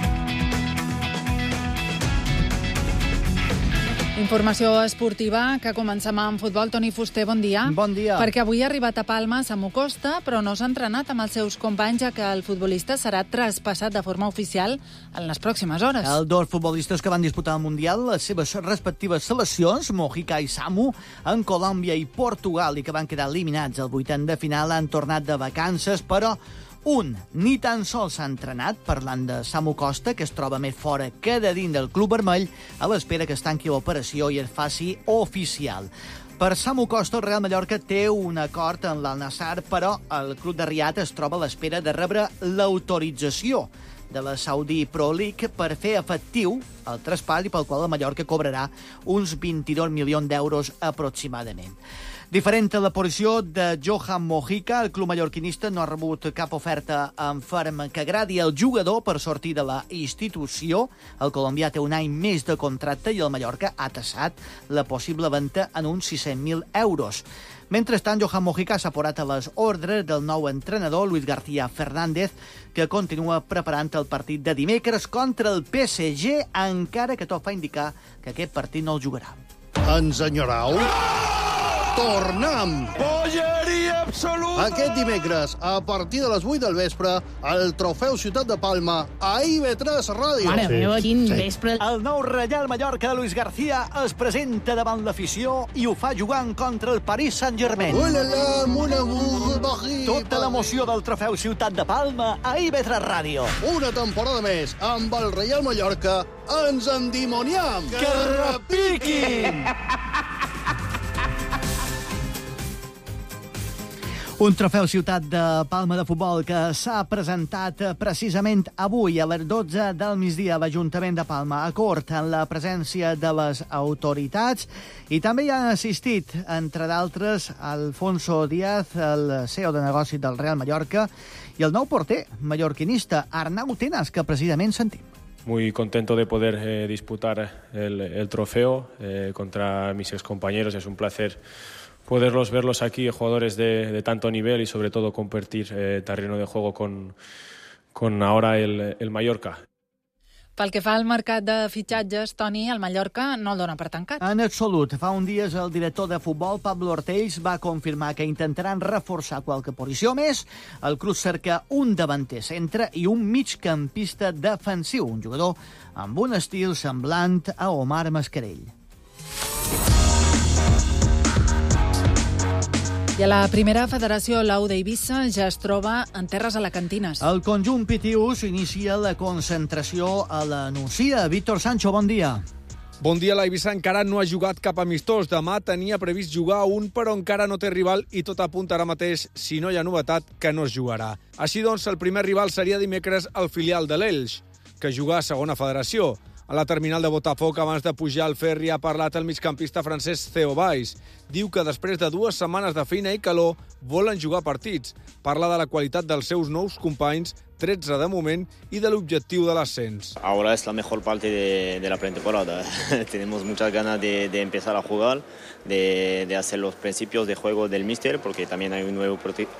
Speaker 2: Informació esportiva, que comencem amb futbol. Toni Fuster, bon dia.
Speaker 11: Bon dia.
Speaker 2: Perquè avui ha arribat a Palma Samu Costa, però no s'ha entrenat amb els seus companys, ja que el futbolista serà traspassat de forma oficial en les pròximes hores.
Speaker 11: Els dos futbolistes que van disputar el Mundial, les seves respectives seleccions, Mojica i Samu, en Colòmbia i Portugal, i que van quedar eliminats al vuitè de final, han tornat de vacances, però un ni tan sols s'ha entrenat, parlant de Samu Costa, que es troba més fora que de dins del club vermell, a l'espera que es tanqui l'operació i es faci oficial. Per Samu Costa, el Real Mallorca té un acord amb l'Al-Nassr, però el club de Riad es troba a l'espera de rebre l'autorització de la Saudi Pro League per fer efectiu el traspàs i pel qual el Mallorca cobrarà uns vint-i-dos milions d'euros aproximadament. Diferent a la posició de Johan Mojica, el club mallorquinista no ha rebut cap oferta en ferm que agradi al jugador per sortir de la institució. El colombià té un any més de contracte i el Mallorca ha tassat la possible venda en uns sis-cents mil euros. Mentrestant, Johan Mojica s'ha posat a les ordres del nou entrenador, Luis García Fernández, que continua preparant el partit de dimecres contra el P S G, encara que tot fa indicar que aquest partit no el jugarà.
Speaker 12: Ens enyorau? Tornem! Polleria absoluta! Aquest dimecres, a partir de les vuit del vespre, el Trofeu Ciutat de Palma a I V tres Ràdio.
Speaker 13: Mare meva, quin vespre!
Speaker 11: El nou Reial Mallorca de Luis García es presenta davant l'afició i ho fa jugant contra el Paris Saint-Germain.
Speaker 12: Ulala, mon amour, Paris!
Speaker 11: Tota l'emoció del Trofeu Ciutat de Palma a I V tres Ràdio.
Speaker 12: Una temporada més amb el Reial Mallorca ens endimoniam!
Speaker 11: Que repiquin! Un trofeu Ciutat de Palma de Futbol que s'ha presentat precisament avui a les dotze del migdia a l'Ajuntament de Palma, a cort en la presència de les autoritats, i també hi han assistit, entre d'altres, Alfonso Díaz, el C E O de negoci del Real Mallorca, i el nou porter mallorquinista Arnau Tenas, que precisament sentim.
Speaker 13: Muy contento de poder eh, disputar el, el trofeo eh, contra mis excompañeros. Es un placer poderlos verlos aquí, jugadores de, de tanto nivel y sobre todo compartir eh, terreno de juego con, con ahora el, el Mallorca.
Speaker 2: Pel que fa al mercat de fitxatges, Toni, el Mallorca no el dona per tancat.
Speaker 11: En absolut. Fa un dies el director de futbol, Pablo Ortells, va confirmar que intentaran reforçar qualque posició més. El club cerca un davanter centre i un migcampista defensiu, un jugador amb un estil semblant a Omar Mascarell.
Speaker 2: I a la primera federació, l'Au d'Eivissa ja es troba en terres alacantines.
Speaker 11: El conjunt pitius inicia la concentració a la Nucia. Víctor Sancho, bon dia.
Speaker 14: Bon dia. L'Eivissa encara no ha jugat cap amistós. Demà tenia previst jugar un, però encara no té rival i tot apunta ara mateix, si no hi ha novetat, que no es jugarà. Així doncs, el primer rival seria dimecres el filial de l'Elx, que juga a segona federació. A la terminal de Botafoc, abans de pujar al ferri, ha parlat el migcampista francès Theo Valls. Diu que després de dues setmanes de feina i calor volen jugar partits. Parla de la qualitat dels seus nous companys, tretze de moment, y del objetivo del ascenso.
Speaker 15: Ahora es la mejor parte de, de la pretemporada. Tenemos muchas ganas de, de empezar a jugar, de, de hacer los principios de juego del míster, porque también hay un nuevo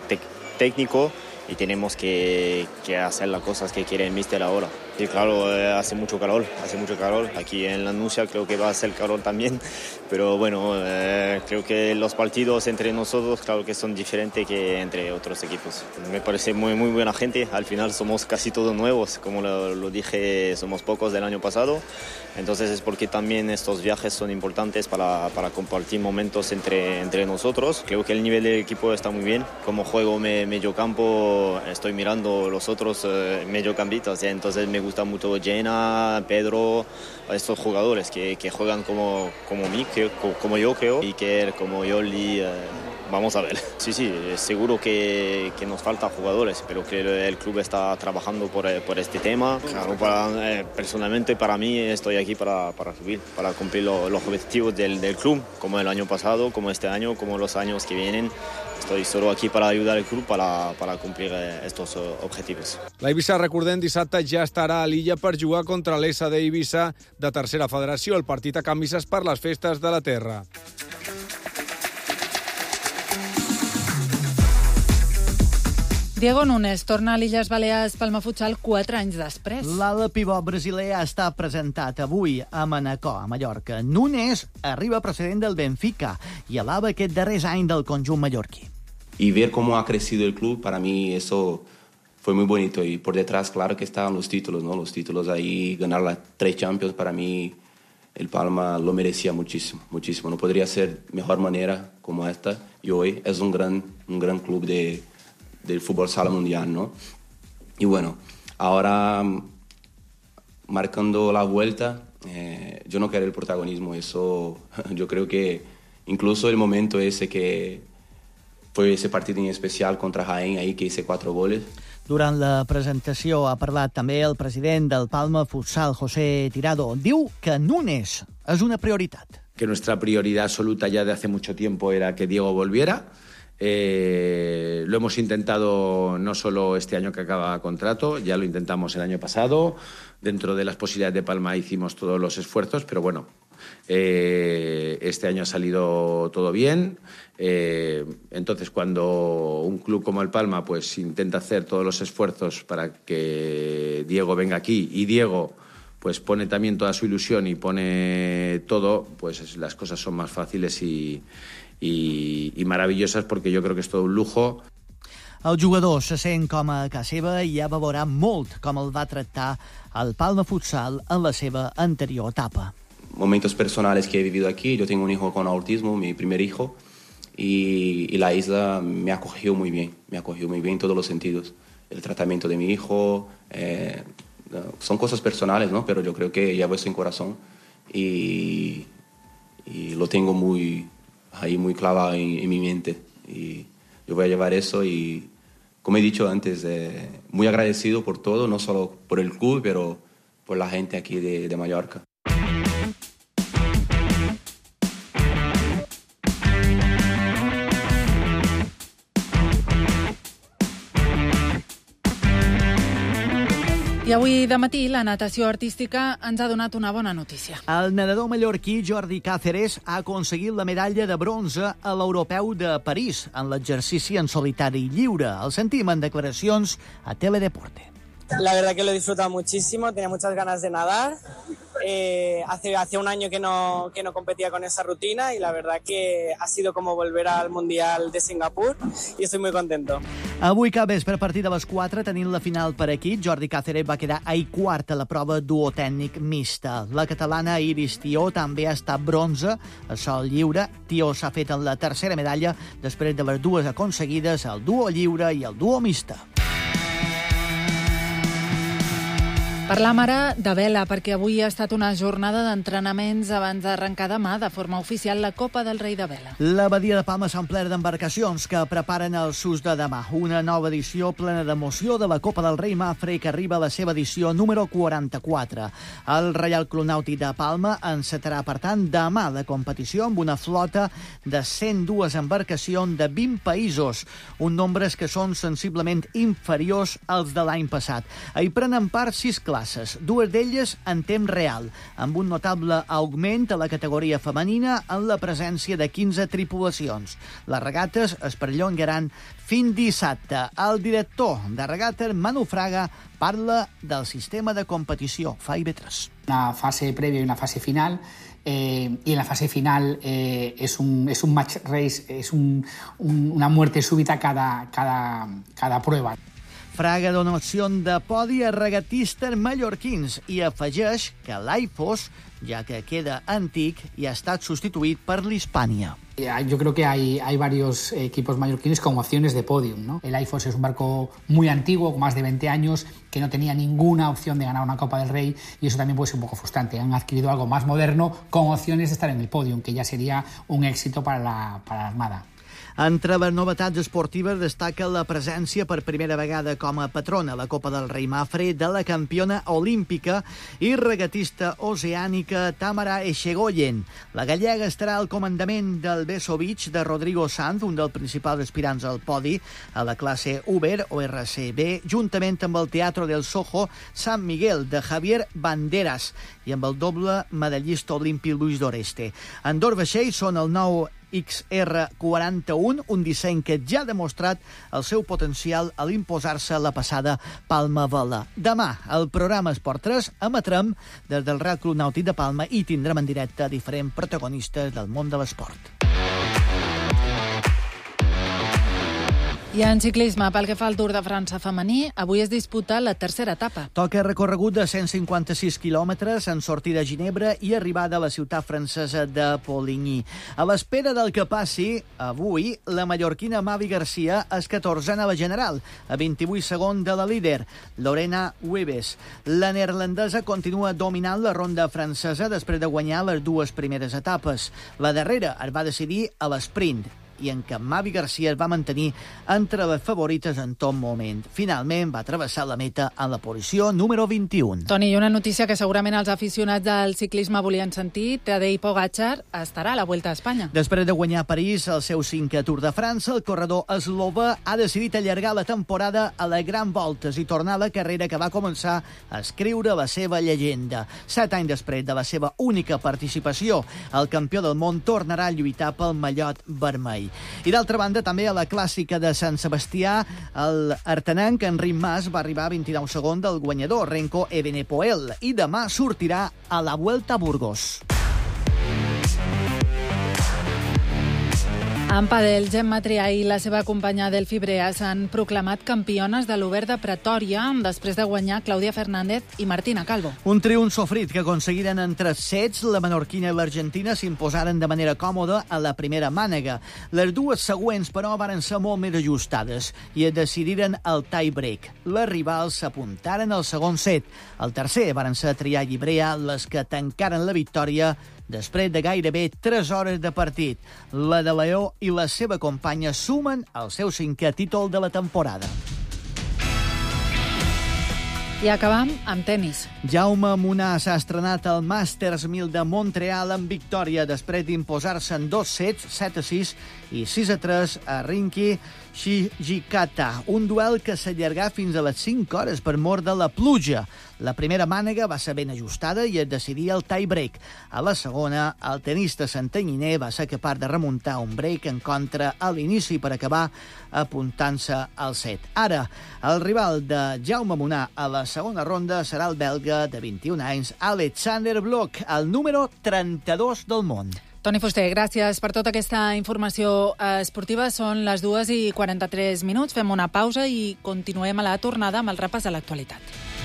Speaker 15: técnico y tenemos que, que hacer las cosas que quiere el míster ahora. Y claro, eh, hace mucho calor, hace mucho calor. Aquí en la Nucia creo que va a hacer calor también, pero bueno, eh, creo que los partidos entre nosotros claro que son diferentes que entre otros equipos. Me parece muy, muy buena gente. Al final somos casi todos nuevos, como lo, lo dije, somos pocos del año pasado. Entonces es porque también estos viajes son importantes para, para compartir momentos entre, entre nosotros. Creo que el nivel del equipo está muy bien. Como juego me, medio campo, estoy mirando los otros eh, mediocampistas, ¿sí? Entonces me gusta mucho Jenna, Pedro, estos jugadores que, que juegan como, como, mí, que, como yo creo, y que como yo li, eh, vamos a ver. Sí, sí, seguro que, que nos faltan jugadores, pero que el club está trabajando por, por este tema. Claro, para, eh, personalmente para mí estoy aquí para, para subir, para cumplir lo, los objetivos del, del club, como el año pasado, como este año, como los años que vienen. Estoy solo aquí para ayudar al club para, para cumplir estos objetivos.
Speaker 14: La Eivissa, recordem, dissabte ja estarà a l'illa per jugar contra l'S D Eivissa de tercera federació. El partit a Camises per les festes de la terra.
Speaker 2: Diego Núñez torna a l'Illes Balears Palma Futsal quatre anys després.
Speaker 11: L'ala pivot brasiler està presentat avui a Manacor, a Mallorca. Núñez arriba procedent del Benfica i alaba aquest darrers any del conjunt mallorquí.
Speaker 16: Y ver cómo ha crecido el club, para mí eso fue muy bonito. Y por detrás, claro que estaban los títulos, ¿no? Los títulos ahí, ganar las tres Champions, para mí el Palma lo merecía muchísimo, muchísimo. No podría ser mejor manera como esta. Y hoy es un gran, un gran club de, del fútbol sala mundial, ¿no? Y bueno, ahora marcando la vuelta, eh, yo no quiero el protagonismo. Eso, yo creo que incluso el momento ese que fue ese partido en especial contra Jaén, ahí que hice cuatro goles.
Speaker 11: Durant la presentació ha parlat també el president del Palma Futsal, José Tirado. Diu que Núñez es una prioritat.
Speaker 17: Que nuestra prioridad absoluta ya de hace mucho tiempo era que Diego volviera. Eh, lo hemos intentado no solo este año que acaba contrato, ya lo intentamos el año pasado. Dentro de las posibilidades de Palma hicimos todos los esfuerzos, pero bueno, eh, este año ha salido todo bien. Eh, entonces, cuando un club como el Palma pues intenta hacer todos los esfuerzos para que Diego venga aquí y Diego pues pone también toda su ilusión y pone todo, pues las cosas son más fáciles y, y, y maravillosas, porque yo creo que es todo un lujo.
Speaker 11: El jugador se sent com a casa seva i ja veurà molt com el va tractar el Palma Futsal en la seva anterior etapa.
Speaker 16: Momentos personales que he vivido aquí. Yo tengo un hijo con autismo, mi primer hijo, y, y la isla me acogió muy bien, me acogió muy bien en todos los sentidos. El tratamiento de mi hijo, eh, son cosas personales, ¿no? Pero yo creo que llevo eso en corazón y, y lo tengo muy, ahí muy clavado en, en mi mente. Y yo voy a llevar eso y, como he dicho antes, eh, muy agradecido por todo, no solo por el club, pero por la gente aquí de, de Mallorca.
Speaker 2: I avui de matí la natació artística ens ha donat una bona notícia.
Speaker 11: El nedador mallorquí Jordi Cáceres ha aconseguit la medalla de bronze a l'Europeu de París en l'exercici en solitari lliure. El sentim en declaracions a Teledeporte.
Speaker 18: La verdad que lo he disfrutado muchísimo, tenía muchas ganas de nadar. Eh, hace, hace un año que no, que no competía con esa rutina y la verdad que ha sido como volver al Mundial de Singapur y estoy muy contento.
Speaker 11: Avui cap vespre, a partir de les quatre, tenint la final per equip, Jordi Cáceres va quedar a quart a la prova duotècnic mixta. La catalana Iris Tió també ha estat bronze a sol lliure. Tió s'ha fet en la tercera medalla després de les dues aconseguides, el duo lliure i el duo mixta.
Speaker 2: Parlam ara de vela, perquè avui ha estat una jornada d'entrenaments abans d'arrencar demà de forma oficial la Copa del Rei de Vela.
Speaker 11: La badia de Palma s'ha omplert d'embarcacions que preparen el sus de demà. Una nova edició plena d'emoció de la Copa del Rei Mafre que arriba a la seva edició número quaranta-quatre. El Reial Club Nàutic de Palma encetarà, per tant, demà la competició amb una flota de cent dues embarcacions de vint països, un nombre que són sensiblement inferiors als de l'any passat. Hi prenen part sis classes, dues d'elles en temps real, amb un notable augment a la categoria femenina en la presència de quinze tripulacions. Les regates es perllongaran fins dissabte. El director de regates, Manu Fraga, parla del sistema de competició F A I B tres.
Speaker 20: Una fase previa y una fase final. Eh, y en la fase final eh, es, un, es un match race, es un, un, una muerte súbita cada, cada, cada prueba.
Speaker 11: Fraga dona opció de podi a regatistes mallorquins i afegeix que l'Aifos, ja que queda antic, i ha estat substituït per l'Hispània.
Speaker 20: Yo creo que hay, hay varios equipos mallorquines con opciones de podium, ¿no? El Aifos es un barco muy antiguo, con más de veinte años, que no tenía ninguna opción de ganar una Copa del Rey, y eso también puede ser un poco frustrante. Han adquirido algo más moderno con opciones de estar en el podium, que ya sería un éxito para la, para la Armada.
Speaker 11: Entre les novetats esportives destaca la presència per primera vegada com a patrona a la Copa del Rei Mafre de la campiona olímpica i regatista oceànica Tamara Echegoyen. La gallega estarà al comandament del Beso Beach de Rodrigo Sanz, un dels principals aspirants al podi a la classe Uber o R C B, juntament amb el Teatro del Soho San Miguel de Javier Banderas i amb el doble medallista olímpic Luis Doreste. En dos vaixells són el nou X R quaranta-un, un disseny que ja ha demostrat el seu potencial a l'imposar-se la passada Palma Vela. Demà, al programa Esport tres, emetrem des del Real Club Nàutic de Palma i tindrem en directe diferents protagonistes del món de l'esport.
Speaker 2: I en ciclisme, pel que fa al Tour de França femení, avui es disputa la tercera etapa.
Speaker 11: Toca recorregut de cent cinquanta-sis quilòmetres en sortida a Ginebra i arribada a la ciutat francesa de Poligny. A l'espera del que passi, avui, la mallorquina Mavi Garcia és catorzena a la general, a vint-i-vuit segons de la líder, Lorena Wiebes. La neerlandesa continua dominant la ronda francesa després de guanyar les dues primeres etapes. La darrera es va decidir a l'esprint, i en què Mavi Garcia es va mantenir entre les favorites en tot moment. Finalment va travessar la meta en la posició número vint-i-un.
Speaker 2: Toni, i una notícia que segurament els aficionats del ciclisme volien sentir: Tadej Pogačar estarà a la Vuelta a Espanya.
Speaker 11: Després de guanyar a París el seu cinquè Tour de França, el corredor eslova ha decidit allargar la temporada a les Gran Voltes i tornar a la carrera que va començar a escriure la seva llegenda. Set anys després de la seva única participació, el campió del món tornarà a lluitar pel mallot vermell. I d'altra banda, també a la clàssica de Sant Sebastià, el artenenc Enric Mas va arribar a vint-i-nou segons del guanyador, Renko Evenepoel, i demà sortirà a la Vuelta a Burgos.
Speaker 2: En pàdel, Gemma Trià i la seva companya Delphi Brea s'han proclamat campiones de l'Obert de Pretòria després de guanyar Clàudia Fernández i Martina Calvo.
Speaker 11: Un triomf sofrit que aconseguiren en tres sets. La menorquina i l'argentina s'imposaren de manera còmoda a la primera mànega. Les dues següents, però, varen ser molt més ajustades i es decidiren el tie-break. Les rivals s'apuntaren al segon set. El tercer varen ser Trià i Brea les que tancaren la victòria després de gairebé tres hores de partit. La de Lleó i la seva companya sumen el seu cinquè títol de la temporada.
Speaker 2: I acabam amb tennis.
Speaker 11: Jaume Munar s'ha estrenat al Masters mil de Montreal amb victòria després d'imposar-se en dos sets, set a sis i sis a tres a Rinky Shijikata. Un duel que s'allargà fins a les cinc hores per mor de la pluja. La primera mànega va ser ben ajustada i es decidia el tie-break. A la segona, el tenista santanyiner va ser capaç de remuntar un break en contra a l'inici per acabar apuntant-se al set. Ara, el rival de Jaume Munar a la segona ronda serà el belga de vint-i-un anys, Alexander Bloch, el número trenta-dos del món.
Speaker 2: Toni Fuster, gràcies per tota aquesta informació esportiva. Són les dues i quaranta-tres minuts. Fem una pausa i continuem a la tornada amb el repàs de l'actualitat.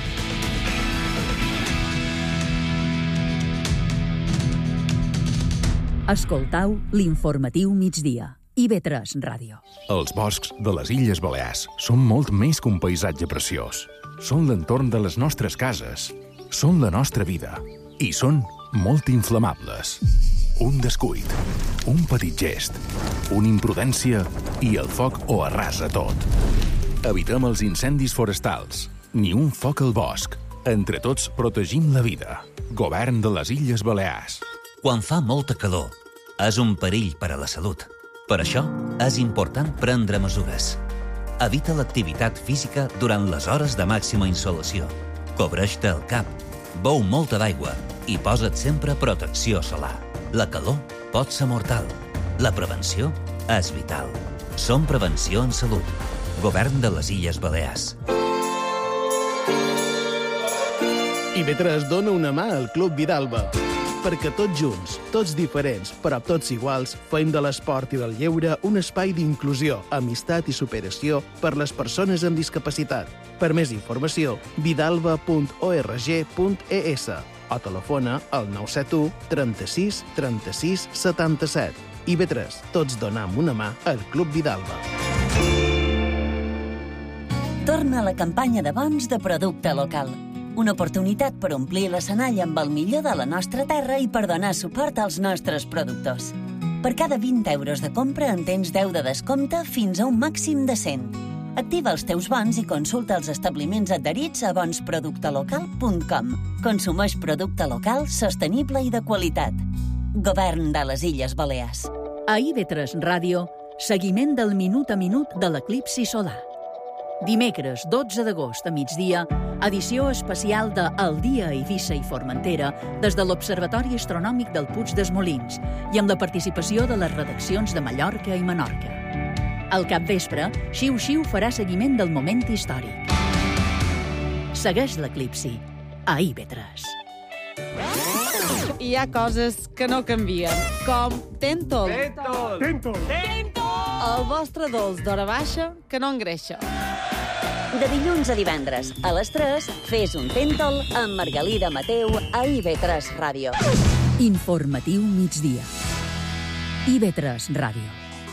Speaker 8: Escoltau l'informatiu migdia. I B tres Ràdio.
Speaker 1: Els boscs de les Illes Balears són molt més que un paisatge preciós. Són l'entorn de les nostres cases. Són la nostra vida. I són molt inflamables. Un descuit, un petit gest, una imprudència i el foc ho arrasa tot. Evitem els incendis forestals. Ni un foc al bosc. Entre tots protegim la vida. Govern de les Illes Balears.
Speaker 21: Quan fa molta calor, és un perill per a la salut. Per això, és important prendre mesures. Evita l'activitat física durant les hores de màxima insolació. Cobreix-te el cap, beu molta d'aigua i posa't sempre protecció solar. La calor pot ser mortal. La prevenció és vital. Som Prevenció en Salut. Govern de les Illes Balears.
Speaker 22: I B tres dona una mà al Club Vidalba. Perquè tots junts, tots diferents, però tots iguals, fem de l'esport i del lleure un espai d'inclusió, amistat i superació per les persones amb discapacitat. Per més informació, vidalba punt org punt es o telefona al nou set u trenta-sis trenta-sis setanta-set. I B tres, tots donam una mà al Club Vidalba.
Speaker 23: Torna la campanya de bons de producte local. Una oportunitat per omplir l'escenari amb el millor de la nostra terra i per donar suport als nostres productors. Per cada vint euros de compra en tens deu de descompte fins a un màxim de cent. Activa els teus bons i consulta els establiments adherits a bons producte local punt com. Consumeix producte local, sostenible i de qualitat. Govern de les Illes Balears.
Speaker 8: A I B tres Ràdio, seguiment del minut a minut de l'eclipsi solar. Dimecres dotze d'agost a migdia, edició especial de El dia a Eivissa i Formentera des de l'Observatori Astronòmic del Puig dels Molins i amb la participació de les redaccions de Mallorca i Menorca. Al capvespre, Xiu Xiu farà seguiment del moment històric. Segueix l'eclipsi a I B tres.
Speaker 24: Hi ha coses que no canvien, com Tentol.
Speaker 25: Tentol! Tentol!
Speaker 24: Tentol! El vostre dolç d'hora baixa que no engreixa.
Speaker 23: De dilluns a divendres, a les tres, fes un Tentol amb Margalida Mateu a I B tres Ràdio.
Speaker 8: Informatiu migdia. I B tres Ràdio.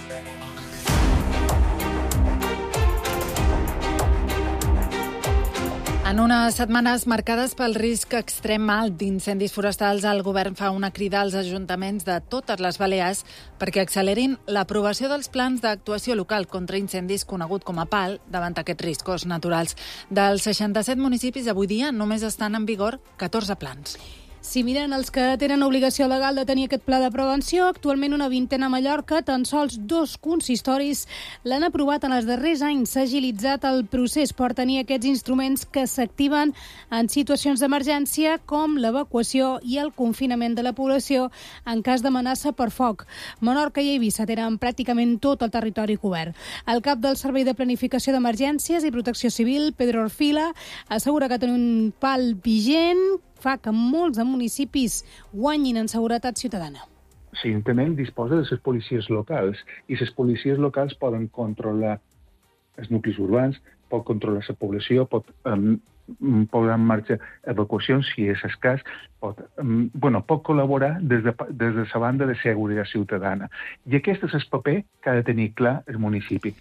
Speaker 2: En unes setmanes marcades pel risc extrem alt d'incendis forestals, el govern fa una crida als ajuntaments de totes les Balears perquè accelerin l'aprovació dels plans d'actuació local contra incendis conegut com a P A L davant aquests riscos naturals. Dels seixanta-set municipis avui dia només estan en vigor catorze plans.
Speaker 3: Si miren els que tenen obligació legal de tenir aquest pla de prevenció, actualment una vintena a Mallorca, tan sols dos consistoris l'han aprovat en els darrers anys. S'ha agilitzat el procés per tenir aquests instruments que s'activen en situacions d'emergència com l'evacuació i el confinament de la població en cas d'amenaça per foc. Menorca i Eivissa tenen pràcticament tot el territori cobert. El cap del Servei de Planificació d'Emergències i Protecció Civil, Pedro Orfila, assegura que tenir un P A L vigent fa que molts municipis guanyin en seguretat ciutadana.
Speaker 26: L'Ajuntament disposa de les policies locals i les policies locals poden controlar els nuclis urbans, pot controlar la població, pot um, posar en marxa evacuacions si és escàs, pot, um, bueno, pot col·laborar des de, des de la banda de seguretat ciutadana. I aquest és el paper que ha de tenir clar el municipi.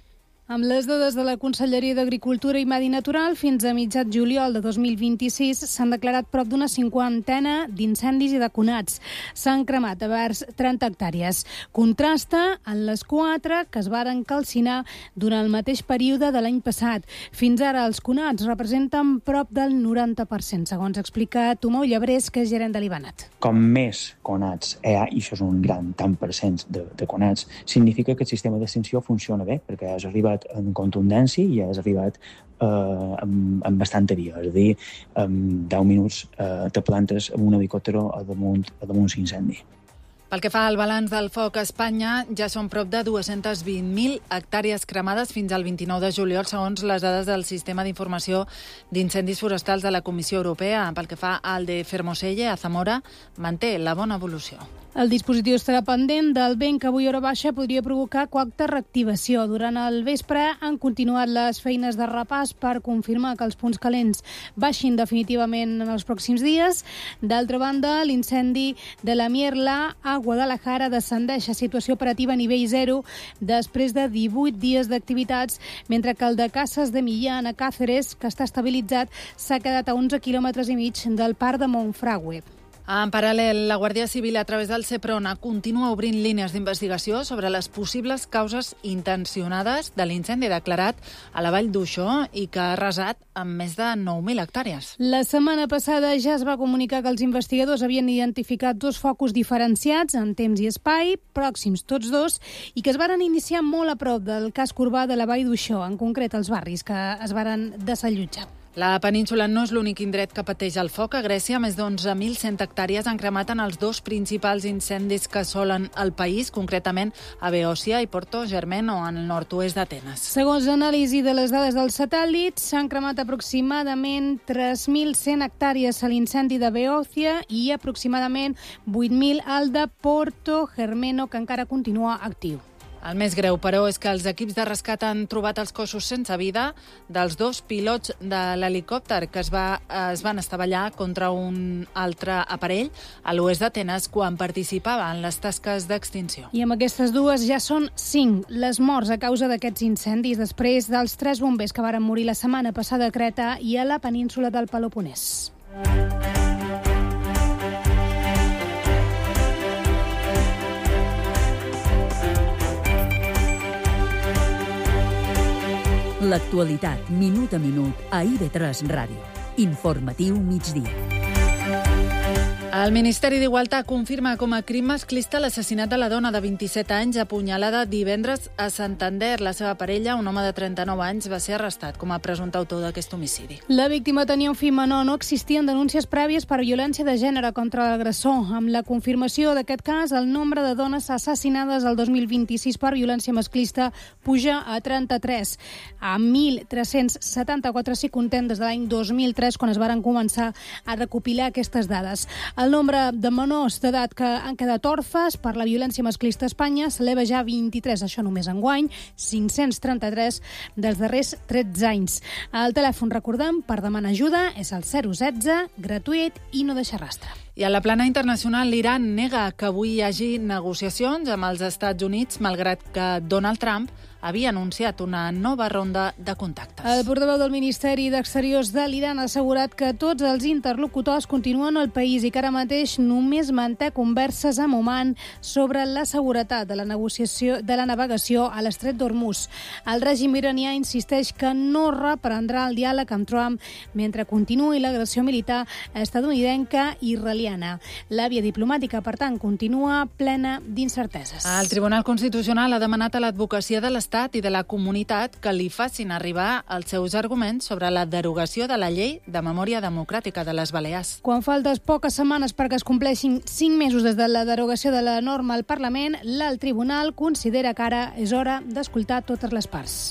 Speaker 3: Amb les dades de la Conselleria d'Agricultura i Medi Natural, fins a mitjans juliol de dos mil vint-i-sis s'han declarat prop d'una cinquantena d'incendis i de conats. S'han cremat a vers trenta hectàrees. Contrasta en les quatre que es varen calcinar durant el mateix període de l'any passat. Fins ara els conats representen prop del noranta per cent, segons explica Tomeu Llebrés, que és gerent de l'Ibanat.
Speaker 4: Com més conats hi ha, i això és un gran tant per cent de, de conats, significa que el sistema d'extinció funciona bé, perquè has arribat en contundència i has arribat eh, amb, amb bastanta via. És a dir, en deu minuts eh, te plantes amb un helicòpter a damunt, a damunt l'incendi.
Speaker 2: Pel que fa al balanç del foc a Espanya, ja són prop de dues-centes vint mil hectàrees cremades fins al vint-i-nou de juliol, segons les dades del Sistema d'Informació d'Incendis Forestals de la Comissió Europea. Pel que fa al de Fermoselle, a Zamora, manté la bona evolució.
Speaker 3: El dispositiu estarà pendent del vent que avui a hora baixa podria provocar qualque reactivació. Durant el vespre han continuat les feines de repàs per confirmar que els punts calents baixin definitivament en els pròxims dies. D'altra banda, l'incendi de la Mierla a Guadalajara descendeix a situació operativa a nivell zero després de divuit dies d'activitats, mentre que el de Casas de Millán a Cáceres, que està estabilitzat, s'ha quedat a onze quilòmetres i mig del parc de Monfragüe.
Speaker 2: En paral·lel, la Guàrdia Civil, a través del Seprona, continua obrint línies d'investigació sobre les possibles causes intencionades de l'incendi declarat a la Vall d'Uixó i que ha arrasat amb més de nou mil hectàrees.
Speaker 3: La setmana passada ja es va comunicar que els investigadors havien identificat dos focus diferenciats en temps i espai, pròxims tots dos, i que es varen iniciar molt a prop del casc urbà de la Vall d'Uixó, en concret els barris que es varen desallotjar.
Speaker 2: La península no és l'únic indret que pateix el foc. A Grècia, més d'onze mil cent hectàrees han cremat en els dos principals incendis que assolen el país, concretament a Beòcia i Porto Germano, en el nord-oest d'Atenes.
Speaker 3: Segons l'anàlisi de les dades dels satèl·lits, s'han cremat aproximadament tres mil cent hectàrees a l'incendi de Beòcia i aproximadament vuit mil al de Porto Germano, que encara continua actiu.
Speaker 2: El més greu, però, és que els equips de rescat han trobat els cossos sense vida dels dos pilots de l'helicòpter que es, va, es van estavellar contra un altre aparell a l'oest d'Atenes quan participava en les tasques d'extinció.
Speaker 3: I amb aquestes dues ja són cinc les morts a causa d'aquests incendis després dels tres bombers que varen morir la setmana passada a Creta i a la península del Peloponès.
Speaker 8: L'actualitat, minut a minut, a I V tres Ràdio. Informatiu migdia.
Speaker 2: El Ministeri d'Igualtat confirma com a crim masclista l'assassinat de la dona de vint-i-set anys apunyalada divendres a Santander. La seva parella, un home de trenta-nou anys, va ser arrestat com a presumpte autor d'aquest homicidi.
Speaker 3: La víctima tenia un fill menor. No existien denúncies prèvies per violència de gènere contra l'agressor. Amb la confirmació d'aquest cas, el nombre de dones assassinades el dos mil vint-i-sis per violència masclista puja a trenta-tres, a mil tres-cents setanta-quatre si comptem des de l'any dos mil tres, quan es varen començar a recopilar aquestes dades. El nombre de menors d'edat que han quedat orfes per la violència masclista a Espanya s'eleva ja a vint-i-tres, això només enguany, cinc-cents trenta-tres dels darrers tretze anys. El telèfon, recordem, per demanar ajuda és el zero setze, gratuït i no deixa rastre.
Speaker 2: I a la plana internacional, l'Iran nega que avui hi hagi negociacions amb els Estats Units, malgrat que Donald Trump havia anunciat una nova ronda de contactes.
Speaker 3: El portaveu del Ministeri d'Exteriors de l'Iran ha assegurat que tots els interlocutors continuen al país i que ara mateix només manté converses amb Oman sobre la seguretat de la negociació de la navegació a l'estret d'Hormuz. El règim iranià insisteix que no reprendrà el diàleg amb Trump mentre continuï l'agressió militar estatunidenca i israeliana. La via diplomàtica, per tant, continua plena d'incerteses.
Speaker 2: El Tribunal Constitucional ha demanat a l'advocacia de l'Estat i de la comunitat que li facin arribar els seus arguments sobre la derogació de la llei de memòria democràtica de les Balears.
Speaker 3: Quan faltes poques setmanes perquè es compleixin cinc mesos des de la derogació de la norma al Parlament, l'alt tribunal considera que ara és hora d'escoltar totes les parts.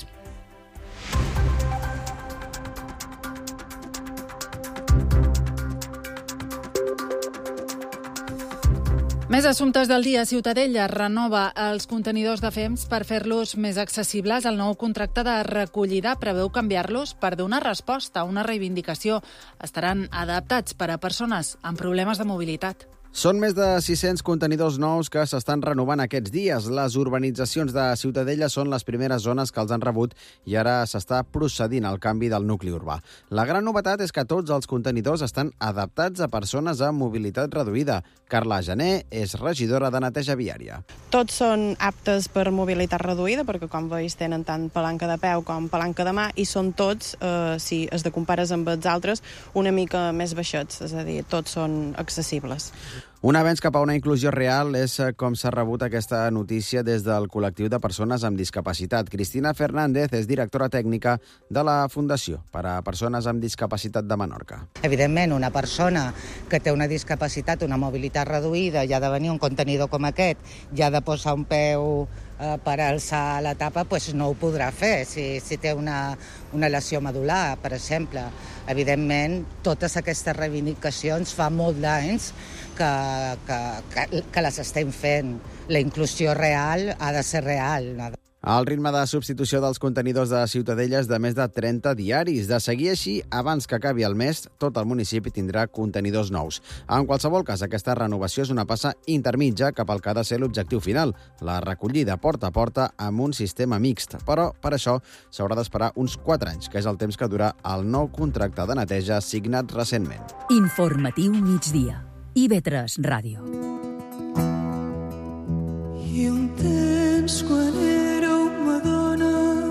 Speaker 2: Més assumptes del dia. Ciutadella renova els contenidors de fems per fer-los més accessibles. El nou contracte de recollida preveu canviar-los per donar resposta a una reivindicació. Estaran adaptats per a persones amb problemes de mobilitat.
Speaker 5: Són més de sis-cents contenidors nous que s'estan renovant aquests dies. Les urbanitzacions de Ciutadella són les primeres zones que els han rebut i ara s'està procedint al canvi del nucli urbà. La gran novetat és que tots els contenidors estan adaptats a persones amb mobilitat reduïda. Carla Gené és regidora de neteja viària.
Speaker 6: Tots són aptes per mobilitat reduïda, perquè com veus tenen tant palanca de peu com palanca de mà, i són tots, eh, si es de compares amb els altres, una mica més baixets, és a dir, tots són accessibles.
Speaker 5: Un avenç cap a una inclusió real és com s'ha rebut aquesta notícia des del col·lectiu de persones amb discapacitat. Cristina Fernández és directora tècnica de la Fundació per a Persones amb Discapacitat de Menorca.
Speaker 7: Evidentment, una persona que té una discapacitat, una mobilitat reduïda, i ha de venir un contenidor com aquest, i ha de posar un peu eh, per alçar la tapa, doncs no ho podrà fer si, si té una, una lesió medular, per exemple. Evidentment, totes aquestes reivindicacions fa molt d'anys que, que, que, que les estem fent. La inclusió real ha de ser real.
Speaker 5: El ritme de substitució dels contenidors de Ciutadella és de més de trenta diaris. De seguir així, abans que acabi el mes, tot el municipi tindrà contenidors nous. En qualsevol cas, aquesta renovació és una passa intermitja cap al que ha de ser l'objectiu final, la recollida porta a porta amb un sistema mixt. Però, per això, s'haurà d'esperar uns quatre anys, que és el temps que dura el nou contracte de neteja signat recentment.
Speaker 8: Informatiu migdia. I ve tres Ràdio.
Speaker 9: I un temps quan éreu Madonna,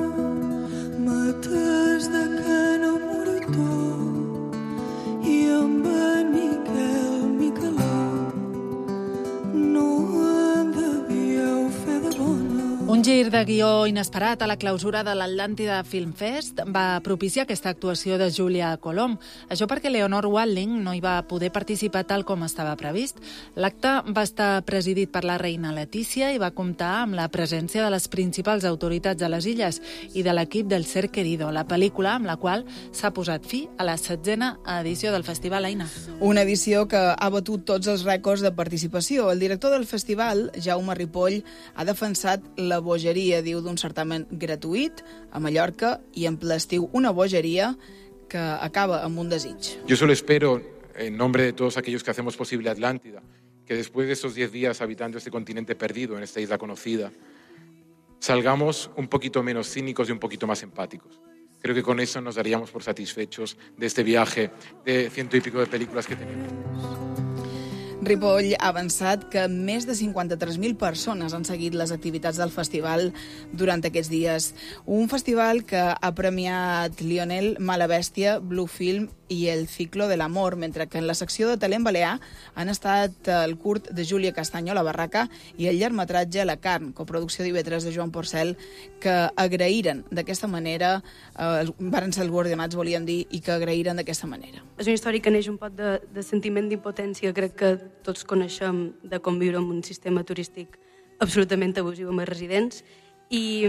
Speaker 9: mates de Canamoro tot, i amb en Miquel Micheló no en devíeu fer de bona.
Speaker 2: Un gir de guió inesperat a la clausura de l'Atlàntida Film Fest va propiciar aquesta actuació de Júlia Colom. Això perquè Leonor Watling no hi va poder participar tal com estava previst. L'acte va estar presidit per la reina Letícia i va comptar amb la presència de les principals autoritats de les illes i de l'equip del Ser Querido, la pel·lícula amb la qual s'ha posat fi a la setzena edició del festival Aina.
Speaker 19: Una edició que ha batut tots els rècords de participació. El director del festival, Jaume Ripoll, ha defensat la bogeria, diu, d'un certamen gratuït a Mallorca i en ple estiu una bogeria que acaba amb un desig.
Speaker 25: Yo solo espero, en nombre de todos aquellos que hacemos posible Atlántida, que después de estos diez días habitando este continente perdido, en esta isla conocida, salgamos un poquito menos cínicos y un poquito más empáticos. Creo que con eso nos daríamos por satisfechos de este viaje de ciento y pico de películas que tenemos.
Speaker 19: Ripoll ha avançat que més de cinquanta-tres mil persones han seguit les activitats del festival durant aquests dies. Un festival que ha premiat Lionel Malabèstia, Blue Film i El Ciclo de l'Amor, mentre que en la secció de talent balear han estat el curt de Júlia Castanyo, La Barraca, i el llargmetratge La Carn, coproducció d'I V tres de Joan Porcel, que agraïren d'aquesta manera, eh, van ser els guardonats, volíem dir, i que agraïren d'aquesta manera.
Speaker 27: És una història que neix un poc de, de sentiment d'impotència. Crec que tots coneixem de conviure amb un sistema turístic absolutament abusiu amb els residents i,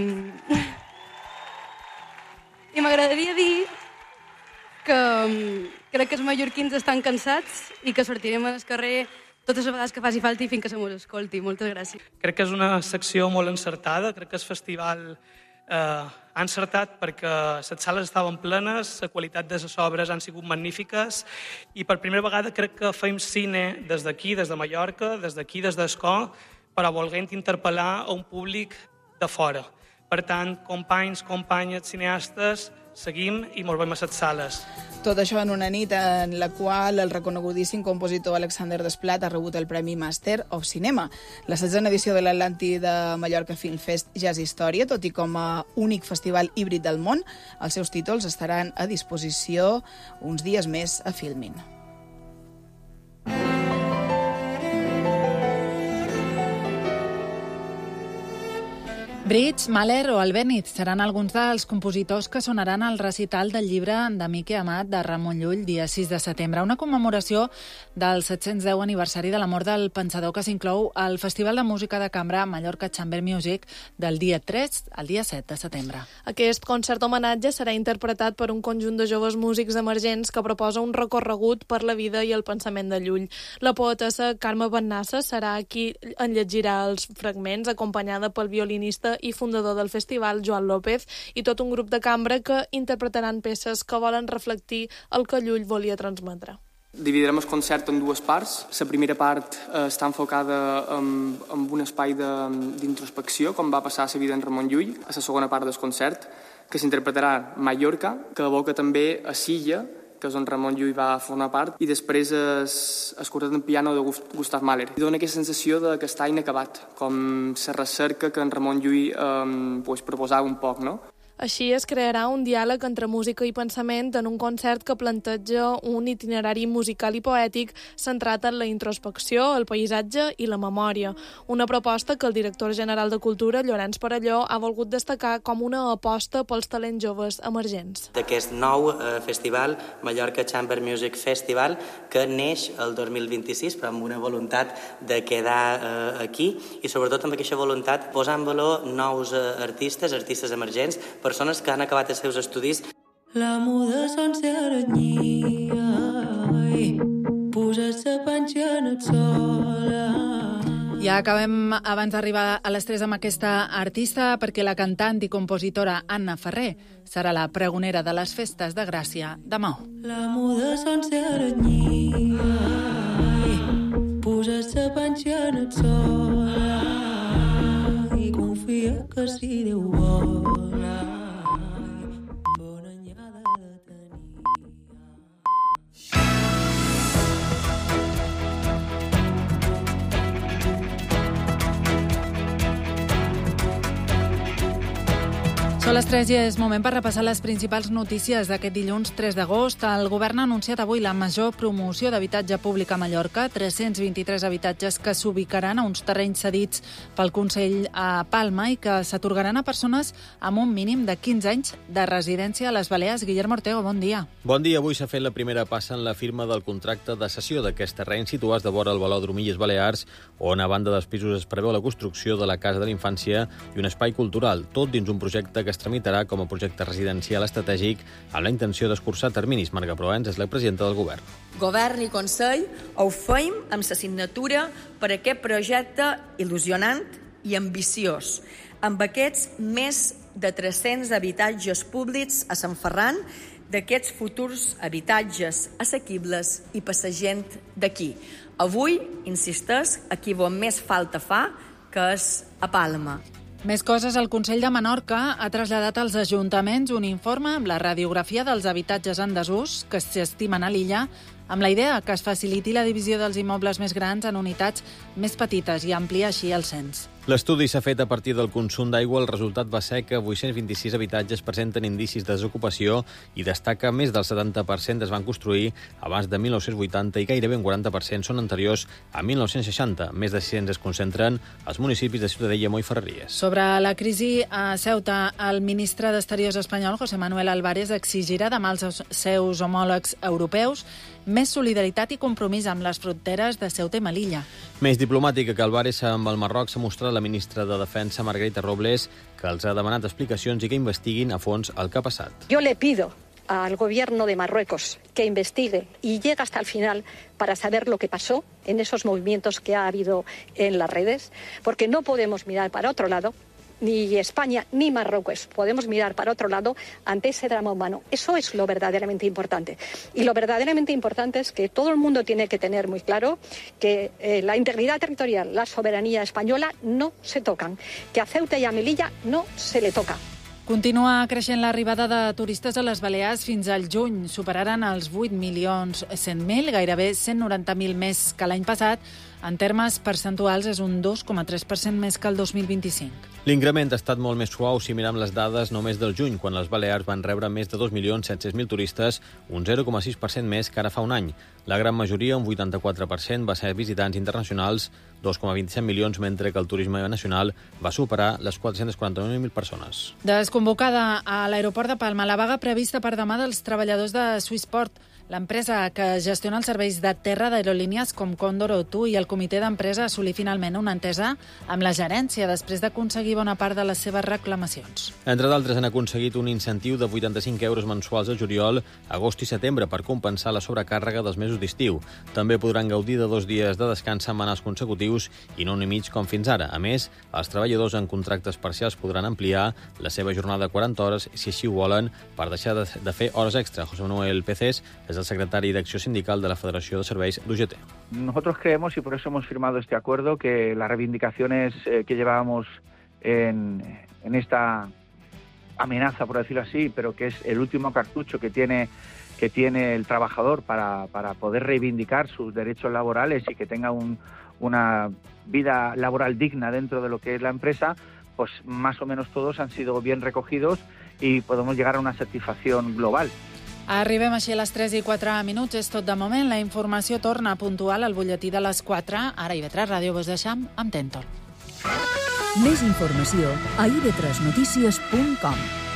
Speaker 27: i m'agradaria dir que crec que els mallorquins estan cansats i que sortirem al carrer totes les vegades que faci falta i fins que se mos escolti. Moltes gràcies.
Speaker 28: Crec que és una secció molt encertada, crec que el festival eh, ha encertat perquè les sales estaven plenes, la qualitat de les obres han sigut magnífiques i per primera vegada crec que fem cine des d'aquí, des de Mallorca, des d'aquí, des d'Escó, però volent interpel·lar a un públic de fora. Per tant, companys, companyes, cineastes, seguim i ens veiem a les sales.
Speaker 19: Tot això en una nit en la qual el reconegudíssim compositor Alexander Desplat ha rebut el Premi Master of Cinema. La setzena edició de l'Atlàntida Mallorca Film Fest ja és història, tot i com a únic festival híbrid del món, els seus títols estaran a disposició uns dies més a Filmin.
Speaker 2: Brits, Mahler o Albéniz seran alguns dels compositors que sonaran al recital del llibre d'Amic i Amat de Ramon Llull dia sis de setembre, una commemoració del set-cents deu aniversari de la mort del pensador que s'inclou al Festival de Música de Cambra Mallorca Chamber Music del dia tres al dia set de setembre.
Speaker 29: Aquest concert homenatge serà interpretat per un conjunt de joves músics emergents que proposa un recorregut per la vida i el pensament de Llull. La poetessa Carme Bennassa serà qui en llegirà els fragments, acompanyada pel violinista i fundador del festival, Joan López, i tot un grup de cambra que interpretaran peces que volen reflectir el que Llull volia transmetre.
Speaker 10: Dividirem el concert en dues parts. La primera part eh, està enfocada en, en un espai d'introspecció, com va passar a la vida en Ramon Llull, a la segona part del concert, que s'interpretarà Mallorca, que evoca també a Silla, que és on Ramon Llull va formar part, i després es, es quartet en piano de Gustav Mahler. I dona aquesta sensació de que està inacabat, com la recerca que en Ramon Llull eh, pues, proposava un poc, no?
Speaker 29: Així es crearà un diàleg entre música i pensament en un concert que planteja un itinerari musical i poètic centrat en la introspecció, el paisatge i la memòria. Una proposta que el director general de Cultura, Llorenç Parelló, ha volgut destacar com una aposta pels talents joves emergents.
Speaker 12: D'aquest nou eh, festival, Mallorca Chamber Music Festival, que neix el dos mil vint-i-sis, però amb una voluntat de quedar eh, aquí, i sobretot amb aquesta voluntat posar en valor nous eh, artistes, artistes emergents, persones que han acabat els seus estudis.
Speaker 9: La muda sense aranyia, posar-se panxa en el sol.
Speaker 2: Ja acabem abans d'arribar a les tres amb aquesta artista, perquè la cantant i compositora Anna Ferrer serà la pregonera de les festes de Gràcia demà.
Speaker 9: La muda sense aranyia, posar-se panxa en el sol, i confia que si Déu vol.
Speaker 2: Són les tres i és moment per repassar les principals notícies d'aquest dilluns tres d'agost. El govern ha anunciat avui la major promoció d'habitatge públic a Mallorca, tres-cents vint-i-tres habitatges que s'ubicaran a uns terrenys cedits pel Consell a Palma i que s'atorgaran a persones amb un mínim de quinze anys de residència a les Balears. Guillermo Ortego, bon dia.
Speaker 13: Bon dia. Avui s'ha fet la primera passa en la firma del contracte de cessió d'aquests terrenys situats de vora el Velòdrom Illes Balears, on a banda dels pisos es preveu la construcció de la Casa de la Infància i un espai cultural, tot dins un projecte que es tramitarà com a projecte residencial estratègic amb la intenció d'escurçar terminis. Marga Proens és la presidenta del govern.
Speaker 14: Govern i Consell ho feim amb la signatura per aquest projecte il·lusionant i ambiciós, amb aquests més de tres-cents habitatges públics a Sant Ferran, d'aquests futurs habitatges assequibles i per la gent d'aquí. Avui, insisteix, aquí on més falta fa, que és a Palma.
Speaker 2: Més coses. El Consell de Menorca ha traslladat als ajuntaments un informe amb la radiografia dels habitatges en desús que s'estimen a l'illa, amb la idea que es faciliti la divisió dels immobles més grans en unitats més petites i ampliar així el cens.
Speaker 13: L'estudi s'ha fet a partir del consum d'aigua. El resultat va ser que vuit-cents vint-i-sis habitatges presenten indicis de desocupació i destaca més del setanta per cent es van construir abans de mil nou-cents vuitanta i gairebé un quaranta per cent són anteriors a mil nou-cents seixanta. Més de sis-cents es concentren als municipis de Ciutadella, Mo i Ferreries.
Speaker 2: Sobre la crisi a Ceuta, el ministre d'Exteriors espanyol, José Manuel Álvarez, exigirà demà als seus homòlegs europeus més solidaritat i compromís amb les fronteres de Ceuta i Melilla.
Speaker 13: Més diplomàtica que Álvarez amb el Marroc s'ha mostrat la ministra de Defensa, Margarita Robles, que els ha demanat explicacions i que investiguin a fons el que ha passat.
Speaker 15: Yo le pido al gobierno de Marruecos que investigue y llegue hasta el final para saber lo que pasó en esos movimientos que ha habido en las redes, porque no podemos mirar para otro lado. Ni España ni Marruecos podemos mirar para otro lado ante ese drama humano. Eso es lo verdaderamente importante. Y lo verdaderamente importante es que todo el mundo tiene que tener muy claro que eh, la integridad territorial, la soberanía española no se tocan, que a Ceuta y a Melilla no se le toca.
Speaker 2: Continua creixent l'arribada de turistes a les Balears. Fins al juny superaran els vuit milions cent mil, gairebé cent noranta mil més que l'any passat. En termes percentuals és un dos coma tres per cent més que el dos mil vint-i-cinc.
Speaker 13: L'increment ha estat molt més suau si mirem les dades només del juny, quan les Balears van rebre més de dos milions set-cents mil turistes, un zero coma sis per cent més que ara fa un any. La gran majoria, un vuitanta-quatre per cent, va ser visitants internacionals, dos coma vint-i-set milions, mentre que el turisme nacional va superar les quatre-cents quaranta-nou mil persones.
Speaker 2: Desconvocada a l'aeroport de Palma la vaga prevista per demà dels treballadors de Swissport. L'empresa que gestiona els serveis de terra d'aerolínies com Condor o Tu i el comitè d'empresa assolí finalment una entesa amb la gerència després d'aconseguir bona part de les seves reclamacions.
Speaker 13: Entre d'altres, han aconseguit un incentiu de vuitanta-cinc euros mensuals a juliol, agost i setembre per compensar la sobrecàrrega dels mesos d'estiu. També podran gaudir de dos dies de descans setmanals consecutius i no un i mig com fins ara. A més, els treballadors en contractes parcials podran ampliar la seva jornada a quaranta hores si així ho volen per deixar de fer hores extra. José Manuel Pecés és És el secretari d'Acció Sindical de la Federació de Serveis d'U G T.
Speaker 1: Nosotros creemos, y por eso hemos firmado este acuerdo, que las reivindicaciones eh, que llevábamos en, en esta amenaza, por decirlo así, pero que es el último cartucho que tiene, que tiene el trabajador para, para poder reivindicar sus derechos laborales y que tenga un, una vida laboral digna dentro de lo que es la empresa, pues más o menos todos han sido bien recogidos i podem llegar a una satisfacció global.
Speaker 2: Arribem així a les tres i quatre minuts. És tot de moment. La informació torna puntual al butlletí de les quatre. Ara I V tres Ràdio vos deixam amb Tentol.
Speaker 11: Més informació a i ve tres notícies punt com.